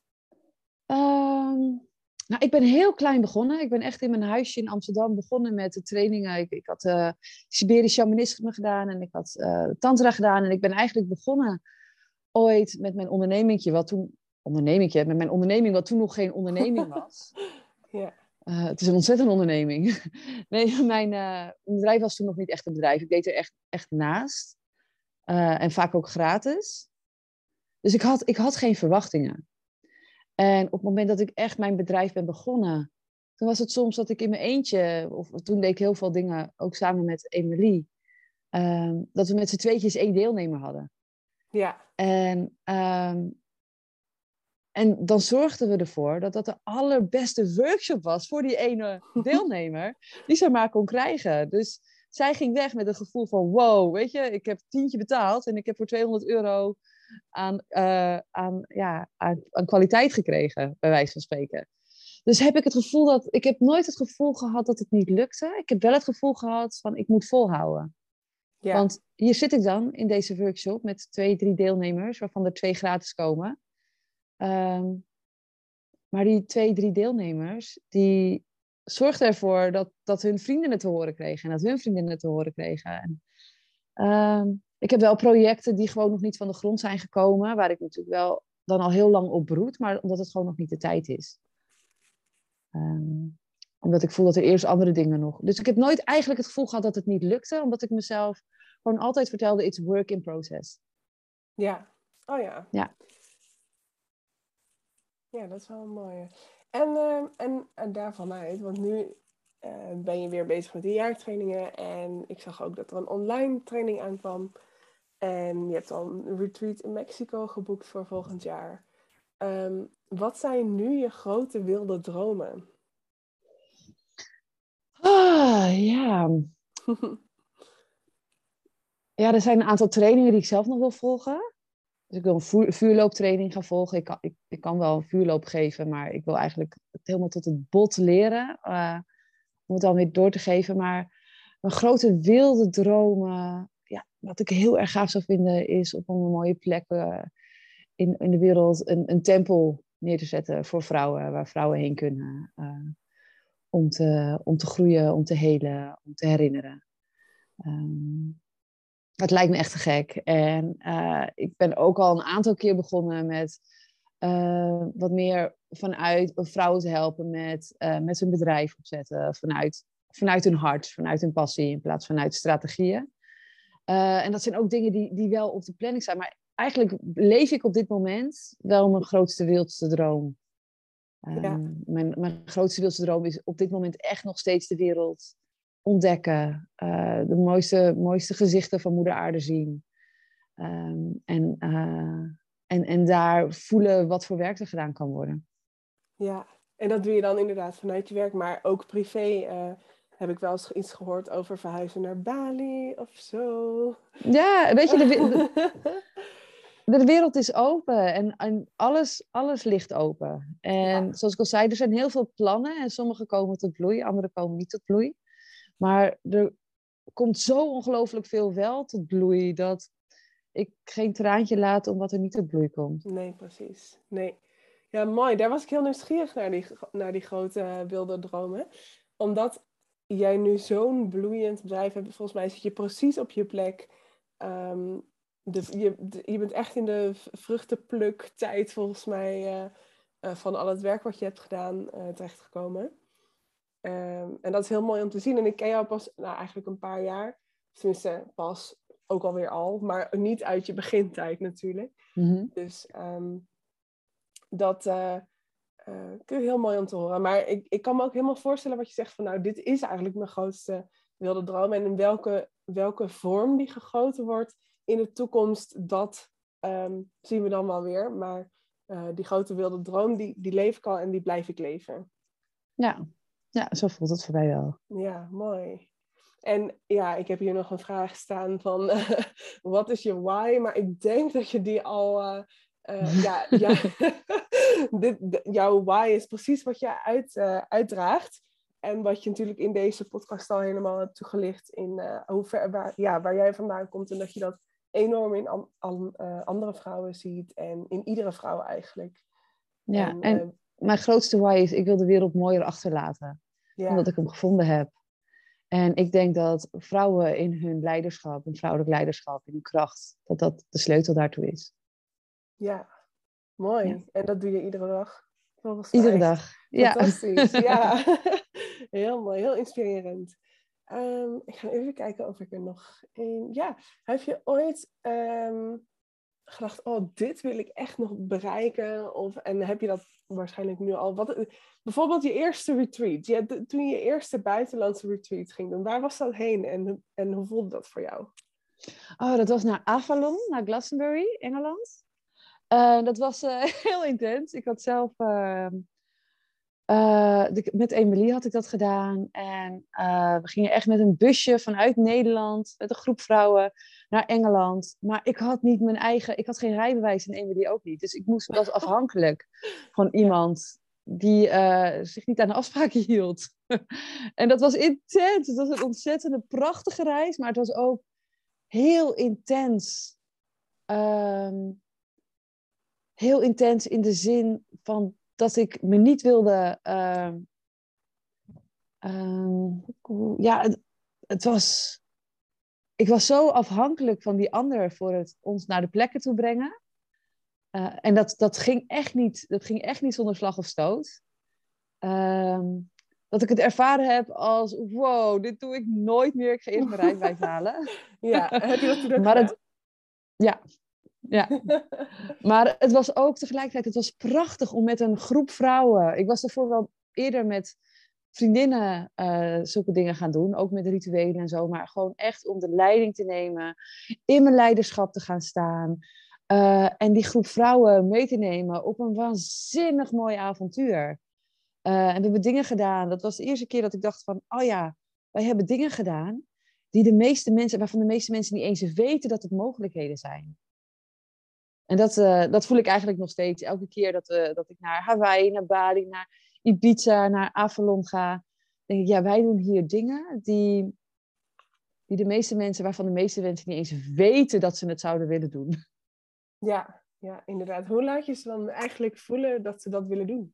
Um, nou, ik ben heel klein begonnen. Ik ben echt in mijn huisje in Amsterdam begonnen met de trainingen. Ik, ik had uh, Siberisch shamanisme gedaan en ik had uh, tantra gedaan. En ik ben eigenlijk begonnen ooit met mijn ondernemingje, wat toen... Ondernemingje, met mijn onderneming, wat toen nog geen onderneming was. Ja. Uh, het is een ontzettende onderneming. Nee, mijn uh, bedrijf was toen nog niet echt een bedrijf. Ik deed er echt, echt naast. Uh, en vaak ook gratis. Dus ik had, ik had geen verwachtingen. En op het moment dat ik echt mijn bedrijf ben begonnen... Toen was het soms dat ik in mijn eentje... Of toen deed ik heel veel dingen, ook samen met Emily... Um, dat we met z'n tweetjes één deelnemer hadden. Ja. En... Um, En dan zorgden we ervoor dat dat de allerbeste workshop was voor die ene deelnemer die ze maar kon krijgen. Dus zij ging weg met een gevoel van wow, weet je, ik heb tientje betaald en ik heb voor tweehonderd euro aan, uh, aan, ja, aan, aan kwaliteit gekregen, bij wijze van spreken. Dus heb ik het gevoel dat, ik heb nooit het gevoel gehad dat het niet lukte. Ik heb wel het gevoel gehad van ik moet volhouden. Ja. Want hier zit ik dan in deze workshop met twee, drie deelnemers, waarvan er twee gratis komen. Um, maar die twee, drie deelnemers, die zorgden ervoor dat, dat hun vrienden het te horen kregen. En dat hun vriendinnen het te horen kregen. En, um, ik heb wel projecten die gewoon nog niet van de grond zijn gekomen. Waar ik natuurlijk wel dan al heel lang op broed. Maar omdat het gewoon nog niet de tijd is. Um, omdat ik voel dat er eerst andere dingen nog... Dus ik heb nooit eigenlijk het gevoel gehad dat het niet lukte. Omdat ik mezelf gewoon altijd vertelde, it's work in process. Ja, oh ja. Ja. Ja, dat is wel een mooie. En, uh, en, en daarvan uit, want nu uh, ben je weer bezig met de jaartrainingen. En ik zag ook dat er een online training aankwam. En je hebt al een retreat in Mexico geboekt voor volgend jaar. Um, wat zijn nu je grote wilde dromen? Ah, ja. Ja, er zijn een aantal trainingen die ik zelf nog wil volgen. Dus ik wil een vuur, vuurlooptraining gaan volgen. Ik kan, ik, ik kan wel een vuurloop geven, maar ik wil eigenlijk het helemaal tot het bot leren. Uh, om het dan weer door te geven. Maar mijn grote wilde dromen, ja, wat ik heel erg gaaf zou vinden, is op een mooie plek uh, in, in de wereld een, een tempel neer te zetten voor vrouwen, waar vrouwen heen kunnen. Uh, om, te, om te groeien, om te helen, om te herinneren. Um, Het lijkt me echt te gek. En uh, ik ben ook al een aantal keer begonnen met uh, wat meer vanuit vrouwen te helpen met, uh, met hun bedrijf opzetten. Vanuit, vanuit hun hart, vanuit hun passie in plaats van vanuit strategieën. Uh, en dat zijn ook dingen die, die wel op de planning staan. Maar eigenlijk leef ik op dit moment wel mijn grootste, wildste droom. Um, ja. mijn, mijn grootste, wildste droom is op dit moment echt nog steeds de wereld ontdekken. Uh, de mooiste, mooiste gezichten van moeder aarde zien. Um, en, uh, en, en daar voelen wat voor werk er gedaan kan worden. Ja, en dat doe je dan inderdaad vanuit je werk. Maar ook privé uh, heb ik wel eens iets gehoord over verhuizen naar Bali of zo. Ja, weet je, de, de, de wereld is open. En, en alles, alles ligt open. En ja. Zoals ik al zei, er zijn heel veel plannen. En sommige komen tot bloei, andere komen niet tot bloei. Maar er komt zo ongelooflijk veel wel tot bloei, dat ik geen traantje laat omdat er niet tot bloei komt. Nee, precies. Nee. Ja, mooi. Daar was ik heel nieuwsgierig naar die, naar die grote uh, wilde dromen. Omdat jij nu zo'n bloeiend bedrijf hebt. Volgens mij zit je precies op je plek. Um, de, je, de, je bent echt in de vruchtenpluktijd volgens mij uh, uh, van al het werk wat je hebt gedaan uh, terechtgekomen. Um, en dat is heel mooi om te zien. En ik ken jou pas nou, eigenlijk een paar jaar. Tenminste, pas ook alweer al. Maar niet uit je begintijd natuurlijk. Mm-hmm. Dus um, dat uh, uh, kun je heel mooi om te horen. Maar ik, ik kan me ook helemaal voorstellen wat je zegt van... nou, dit is eigenlijk mijn grootste wilde droom. En in welke, welke vorm die gegoten wordt in de toekomst... dat um, zien we dan wel weer. Maar uh, die grote wilde droom, die, die leef ik al en die blijf ik leven. Ja. Ja, zo voelt het voor mij wel. Ja, mooi. En ja, ik heb hier nog een vraag staan van... Uh, wat is je why? Maar ik denk dat je die al... Uh, uh, ja, ja dit, de, jouw why is precies wat je uit, uh, uitdraagt. En wat je natuurlijk in deze podcast al helemaal hebt toegelicht... in uh, hoe ver, waar, ja, waar jij vandaan komt. En dat je dat enorm in an, an, uh, andere vrouwen ziet. En in iedere vrouw eigenlijk. Ja, en... en... Uh, Mijn grootste why is, ik wil de wereld mooier achterlaten. Ja. Omdat ik hem gevonden heb. En ik denk dat vrouwen in hun leiderschap, in vrouwelijk leiderschap, in hun kracht, dat dat de sleutel daartoe is. Ja, mooi. Ja. En dat doe je iedere dag? volgens Iedere mij. dag. Ja. Fantastisch, ja. Heel mooi, heel inspirerend. Um, ik ga even kijken of ik er nog een... Ja, heb je ooit um, gedacht, oh, dit wil ik echt nog bereiken? Of, en heb je dat waarschijnlijk nu al... Wat, bijvoorbeeld je eerste retreat. Je, toen je je eerste buitenlandse retreat ging doen, waar was dat heen en, en hoe voelde dat voor jou? Oh, dat was naar Avalon, naar Glastonbury, Engeland. Uh, dat was uh, heel intens. Ik had zelf... Uh, uh, de, met Emily had ik dat gedaan. En uh, we gingen echt met een busje vanuit Nederland, met een groep vrouwen, naar Engeland. Maar ik had niet mijn eigen... Ik had geen rijbewijs en Emily ook niet. Dus ik moest, was afhankelijk van iemand ja. die uh, zich niet aan de afspraken hield. En dat was intens. Het was een ontzettende prachtige reis. Maar het was ook heel intens. Um, heel intens in de zin van dat ik me niet wilde... Uh, um, ja, het, het was... Ik was zo afhankelijk van die ander voor het ons naar de plekken toe brengen. Uh, en dat, dat, ging echt niet, dat ging echt niet zonder slag of stoot. Um, dat ik het ervaren heb als... Wow, dit doe ik nooit meer. Ik ga eerst mijn rijbewijs halen. Ja, heb je dat toen ook maar gedaan? Het, ja, ja. Maar het was ook tegelijkertijd... Het was prachtig om met een groep vrouwen... Ik was daarvoor wel eerder met vriendinnen uh, zulke dingen gaan doen. Ook met rituelen en zo. Maar gewoon echt om de leiding te nemen. In mijn leiderschap te gaan staan. Uh, en die groep vrouwen mee te nemen op een waanzinnig mooi avontuur. Uh, en we hebben dingen gedaan. Dat was de eerste keer dat ik dacht van... Oh ja, wij hebben dingen gedaan... Die de meeste mensen, waarvan de meeste mensen niet eens weten dat het mogelijkheden zijn. En dat, uh, dat voel ik eigenlijk nog steeds. Elke keer dat, uh, dat ik naar Hawaii, naar Bali, naar Ibiza, naar Avalon ga. Denk ik, ja, wij doen hier dingen die, die de meeste mensen, waarvan de meeste mensen niet eens weten dat ze het zouden willen doen. Ja, ja, inderdaad. Hoe laat je ze dan eigenlijk voelen dat ze dat willen doen?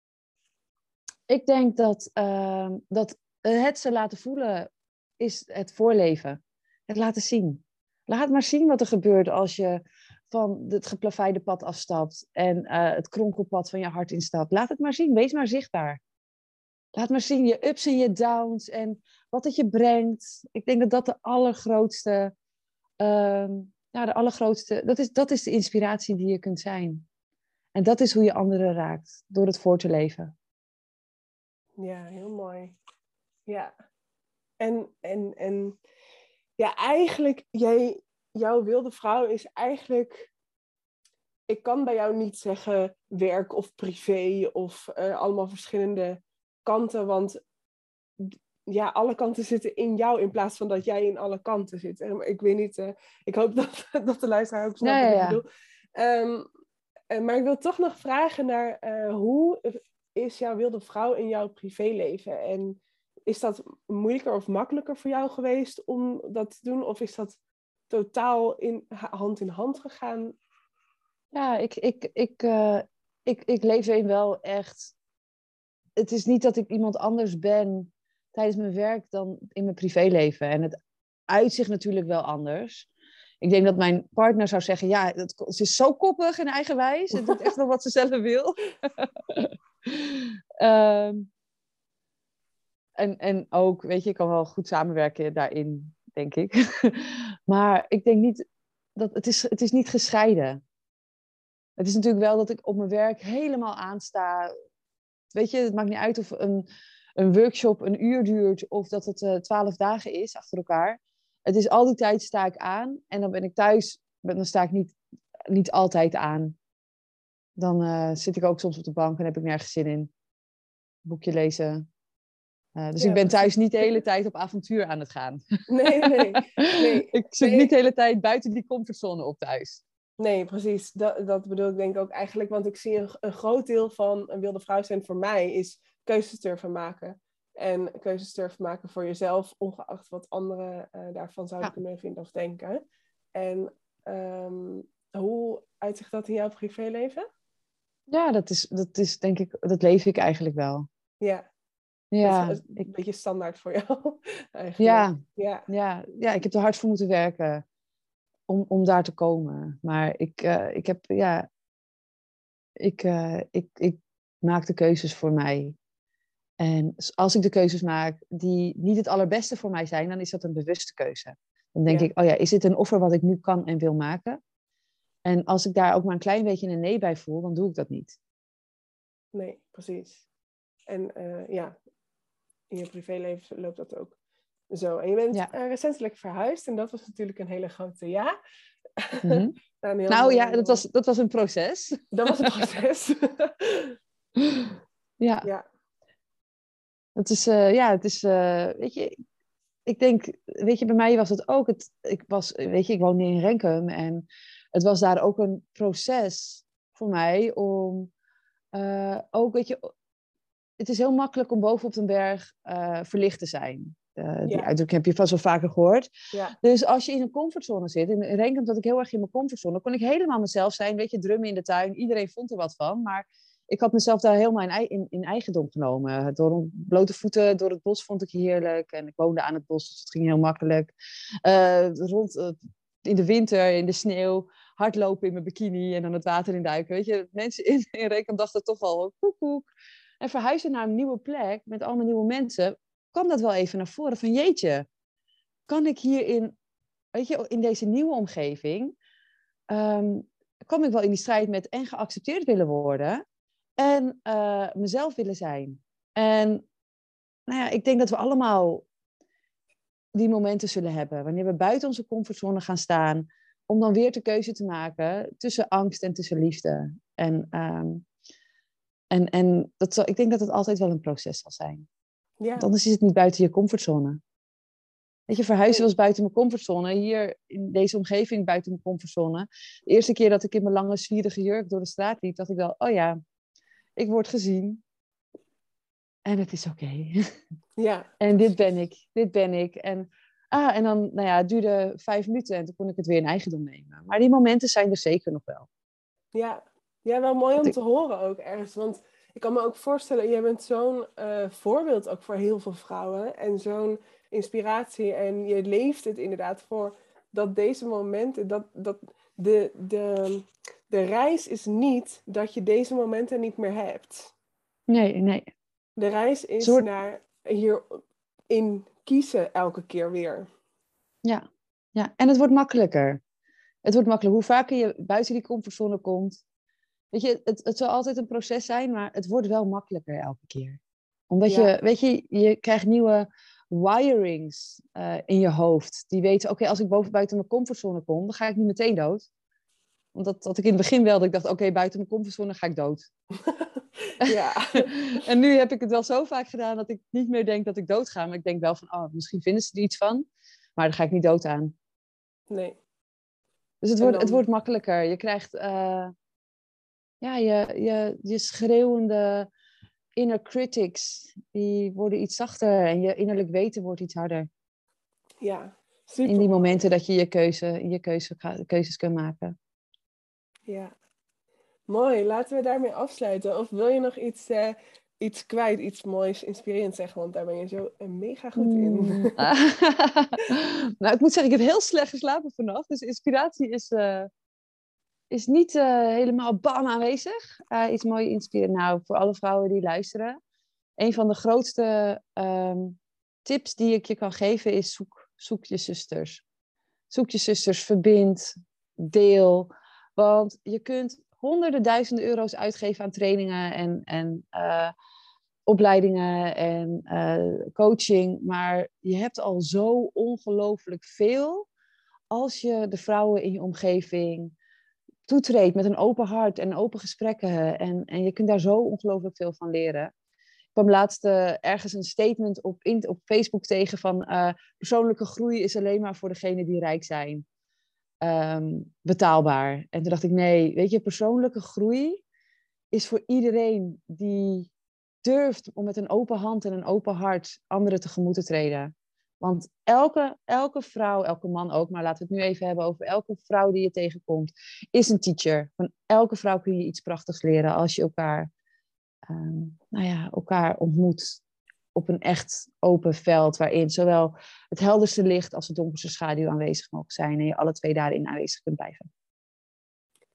Ik denk dat, uh, dat het ze laten voelen is het voorleven. Het laten zien. Laat maar zien wat er gebeurt als je van het geplaveide pad afstapt en uh, het kronkelpad van je hart instapt. Laat het maar zien. Wees maar zichtbaar. Laat maar zien je ups en je downs en wat het je brengt. Ik denk dat dat de allergrootste, uh, ja, de allergrootste, dat is, dat is de inspiratie die je kunt zijn. En dat is hoe je anderen raakt, door het voor te leven. Ja, heel mooi. Ja. En, en, en ja, eigenlijk, jij, jouw wilde vrouw is eigenlijk... Ik kan bij jou niet zeggen werk of privé of uh, allemaal verschillende kanten, want ja, alle kanten zitten in jou in plaats van dat jij in alle kanten zit. Ik weet niet, uh, ik hoop dat, dat de luisteraar ook snapt ja, wat ja, ja. ik bedoel. Um, uh, maar ik wil toch nog vragen naar uh, hoe is jouw wilde vrouw in jouw privéleven? En is dat moeilijker of makkelijker voor jou geweest om dat te doen? Of is dat totaal in, hand in hand gegaan? Ja, ik, ik, ik, uh, ik, ik leef erin wel echt... Het is niet dat ik iemand anders ben tijdens mijn werk dan in mijn privéleven. En het uitzicht natuurlijk wel anders. Ik denk dat mijn partner zou zeggen... Ja, het, ze is zo koppig en eigenwijs. Ze doet echt wel wat ze zelf wil. um, en, en ook, weet je, ik kan wel goed samenwerken daarin, denk ik. Maar ik denk niet... dat Het is, het is niet gescheiden. Het is natuurlijk wel dat ik op mijn werk helemaal aansta. Weet je, het maakt niet uit of een, een workshop een uur duurt of dat het uh, twaalf dagen is achter elkaar. Het is al die tijd sta ik aan en dan ben ik thuis, dan sta ik niet, niet altijd aan. Dan uh, zit ik ook soms op de bank en heb ik nergens zin in. Boekje lezen. Uh, dus ja, ik ben precies. Thuis niet de hele tijd op avontuur aan het gaan. Nee, nee. nee ik zit nee. niet de hele tijd buiten die comfortzone op thuis. Nee, precies. Dat, dat bedoel ik denk ik ook eigenlijk. Want ik zie een, een groot deel van een wilde vrouw zijn voor mij is keuzes durven maken. En keuzes durven maken voor jezelf, ongeacht wat anderen uh, daarvan zouden ja. kunnen vinden of denken. En um, hoe uitzicht dat in jouw privéleven? Ja, dat is, dat is denk ik, dat leef ik eigenlijk wel. Ja. Ja. Dat is een ik... beetje standaard voor jou, eigenlijk. Ja, ja. Ja, ja, ik heb er hard voor moeten werken. Om, om daar te komen. Maar ik, uh, ik heb, ja... Ik, uh, ik, ik maakt de keuzes voor mij. En als ik de keuzes maak die niet het allerbeste voor mij zijn, dan is dat een bewuste keuze. Dan denk Ja. ik, oh ja, is dit een offer wat ik nu kan en wil maken? En als ik daar ook maar een klein beetje een nee bij voel, dan doe ik dat niet. Nee, precies. En uh, ja, in je privéleven loopt dat ook zo. En je bent Ja. uh, recentelijk verhuisd en dat was natuurlijk een hele grote ja. Mm-hmm. nou, nou mooi, ja, dat was, dat was een proces. Dat was een proces. ja. ja. Het is, uh, ja, het is, uh, weet je, ik denk, weet je, bij mij was het ook, het, ik was, weet je, ik woonde in Renkum en het was daar ook een proces voor mij om uh, ook, weet je, het is heel makkelijk om bovenop een berg uh, verlicht te zijn. Uh, die ja. uitdrukking heb je vast wel vaker gehoord. Ja. Dus als je in een comfortzone zit, in Renkum zat ik heel erg in mijn comfortzone, dan kon ik helemaal mezelf zijn, weet je, drummen in de tuin, iedereen vond er wat van, maar ik had mezelf daar helemaal in, in, in eigendom genomen. Door blote voeten, door het bos vond ik heerlijk. En ik woonde aan het bos, dus het ging heel makkelijk. Uh, rond, uh, in de winter, in de sneeuw, hardlopen in mijn bikini en dan het water in duiken. Weet je, mensen in, in Renkum dachten toch al, koek, koek. En verhuizen naar een nieuwe plek, met allemaal nieuwe mensen, kwam dat wel even naar voren. Van jeetje, kan ik hier in, weet je, in deze nieuwe omgeving, um, kwam ik wel in die strijd met en geaccepteerd willen worden en uh, mezelf willen zijn. En nou ja, ik denk dat we allemaal die momenten zullen hebben. Wanneer we buiten onze comfortzone gaan staan, om dan weer de keuze te maken tussen angst en tussen liefde. En, um, en, en dat zal, ik denk dat het altijd wel een proces zal zijn. Ja. Want anders is het niet buiten je comfortzone. Weet je, verhuizen was buiten mijn comfortzone. Hier in deze omgeving buiten mijn comfortzone. De eerste keer dat ik in mijn lange zwierige jurk door de straat liep, dacht ik wel, oh ja, ik word gezien. En het is oké. Okay. Ja. En dit ben ik. Dit ben ik. En, ah, en dan, nou ja, het duurde vijf minuten en toen kon ik het weer in eigendom nemen. Maar die momenten zijn er zeker nog wel. Ja, ja, wel mooi om ik... te horen ook ergens. Want ik kan me ook voorstellen, jij bent zo'n uh, voorbeeld ook voor heel veel vrouwen. En zo'n inspiratie. En je leeft het inderdaad voor dat deze momenten, dat, dat de, de, de reis is niet dat je deze momenten niet meer hebt. Nee, nee. De reis is Soort... naar hierin kiezen elke keer weer. Ja, ja, en het wordt makkelijker. Het wordt makkelijker. Hoe vaker je buiten die comfortzone komt. Weet je, het, het zal altijd een proces zijn, maar het wordt wel makkelijker elke keer. Omdat ja. je, weet je, je krijgt nieuwe wirings uh, in je hoofd. Die weten, oké, okay, als ik boven buiten mijn comfortzone kom, dan ga ik niet meteen dood. Want dat had ik in het begin wel, dat ik dacht, oké, okay, buiten mijn comfortzone ga ik dood. Ja. En nu heb ik het wel zo vaak gedaan dat ik niet meer denk dat ik dood ga. Maar ik denk wel van, oh, misschien vinden ze er iets van. Maar daar ga ik niet dood aan. Nee. Dus het, wordt, dan... het wordt makkelijker. Je krijgt uh, ja, je, je, je schreeuwende inner critics, die worden iets zachter. En je innerlijk weten wordt iets harder. Ja, super. In die momenten dat je je, keuze, je keuze, keuzes kunt maken. Ja. Mooi, laten we daarmee afsluiten. Of wil je nog iets, uh, iets kwijt, iets moois, inspirerend zeggen? Want daar ben je zo uh, mega goed in. Mm. nou, ik moet zeggen, ik heb heel slecht geslapen vannacht. Dus inspiratie is, uh, is niet uh, helemaal bam aanwezig. Uh, iets moois inspireren. Nou, voor alle vrouwen die luisteren. Een van de grootste um, tips die ik je kan geven is zoek, zoek je zusters. Zoek je zusters, verbind, deel. Want je kunt honderden duizenden euro's uitgeven aan trainingen en, en uh, opleidingen en uh, coaching. Maar je hebt al zo ongelooflijk veel als je de vrouwen in je omgeving toetreedt met een open hart en open gesprekken. En, en je kunt daar zo ongelooflijk veel van leren. Ik kwam laatst uh, ergens een statement op, in, op Facebook tegen van uh, persoonlijke groei is alleen maar voor degenen die rijk zijn. Um, betaalbaar. En toen dacht ik, nee, weet je, persoonlijke groei is voor iedereen die durft om met een open hand en een open hart anderen tegemoet te treden. Want elke, elke vrouw, elke man ook, maar laten we het nu even hebben over elke vrouw die je tegenkomt, is een teacher. Van elke vrouw kun je iets prachtigs leren als je elkaar, um, nou ja, elkaar ontmoet op een echt open veld, waarin zowel het helderste licht als de donkerste schaduw aanwezig mogen zijn en je alle twee daarin aanwezig kunt blijven.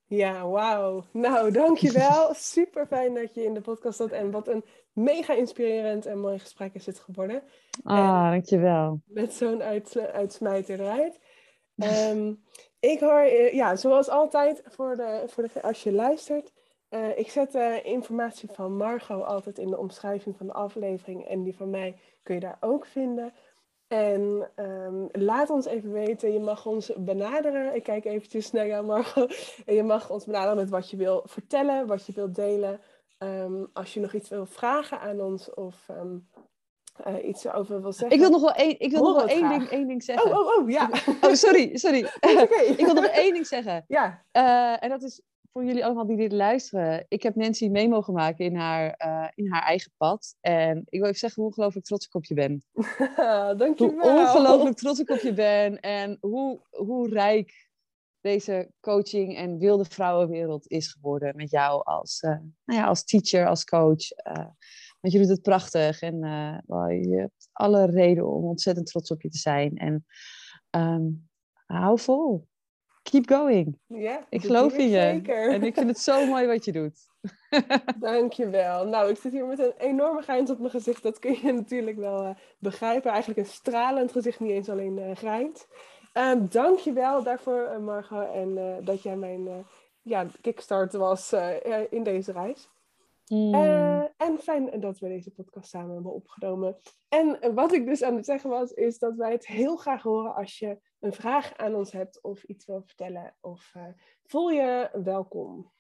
Ja, wauw. Nou, dankjewel. Super fijn dat je in de podcast zat. En wat een mega inspirerend en mooi gesprek is het geworden. En Ah, dankjewel. met zo'n uit, uitsmijter eruit. Ehm, ik hoor, eh, ja, zoals altijd, voor de, voor de, als je luistert. eh, ik zet de informatie van Margot altijd in de omschrijving van de aflevering. En die van mij kun je daar ook vinden. En ehm, laat ons even weten, je mag ons benaderen. Ik kijk eventjes naar jou, Margot. En je mag ons benaderen met wat je wil vertellen, wat je wilt delen. Ehm, als je nog iets wil vragen aan ons of ehm, eh, iets erover wil Ik wil zeggen, nog wel één, ik wil nog horen wel we het één ding, graag. één ding Oh, zeggen. oh, oh, ja. Ik- oh, sorry, sorry. Is oké. Ik wil nog één ding zeggen. Ja. Eh, en dat is voor jullie allemaal die dit luisteren. Ik heb Nancy mee mogen maken in haar, eh, in haar eigen pad. En ik wil even zeggen hoe ongelooflijk trots ik op je ben. Hoe Dankjewel. ongelooflijk trots ik op je ben. En hoe, hoe rijk deze coaching en wilde vrouwenwereld is geworden met jou als, eh, nou ja, als teacher, als coach. Eh, want je doet het prachtig en eh, well, je hebt alle reden om ontzettend trots op je te zijn. En ehm, hou vol. Keep going. Ja, Ik dat doe geloof ik in je. zeker. En ik vind het zo mooi wat je doet. Dankjewel. Nou, ik zit hier met een enorme grijns op mijn gezicht. Dat kun je natuurlijk wel uh, begrijpen. Eigenlijk een stralend gezicht, niet eens alleen uh, grijns. Um, dankjewel daarvoor, uh, Margot. En uh, dat jij mijn uh, ja, kickstart was uh, in deze reis. Uh, Mm. en fijn dat we deze podcast samen hebben opgenomen. En uh, wat ik dus aan het zeggen was, is dat wij het heel graag horen als je een vraag aan ons hebt of iets wil vertellen. Of uh, voel je welkom.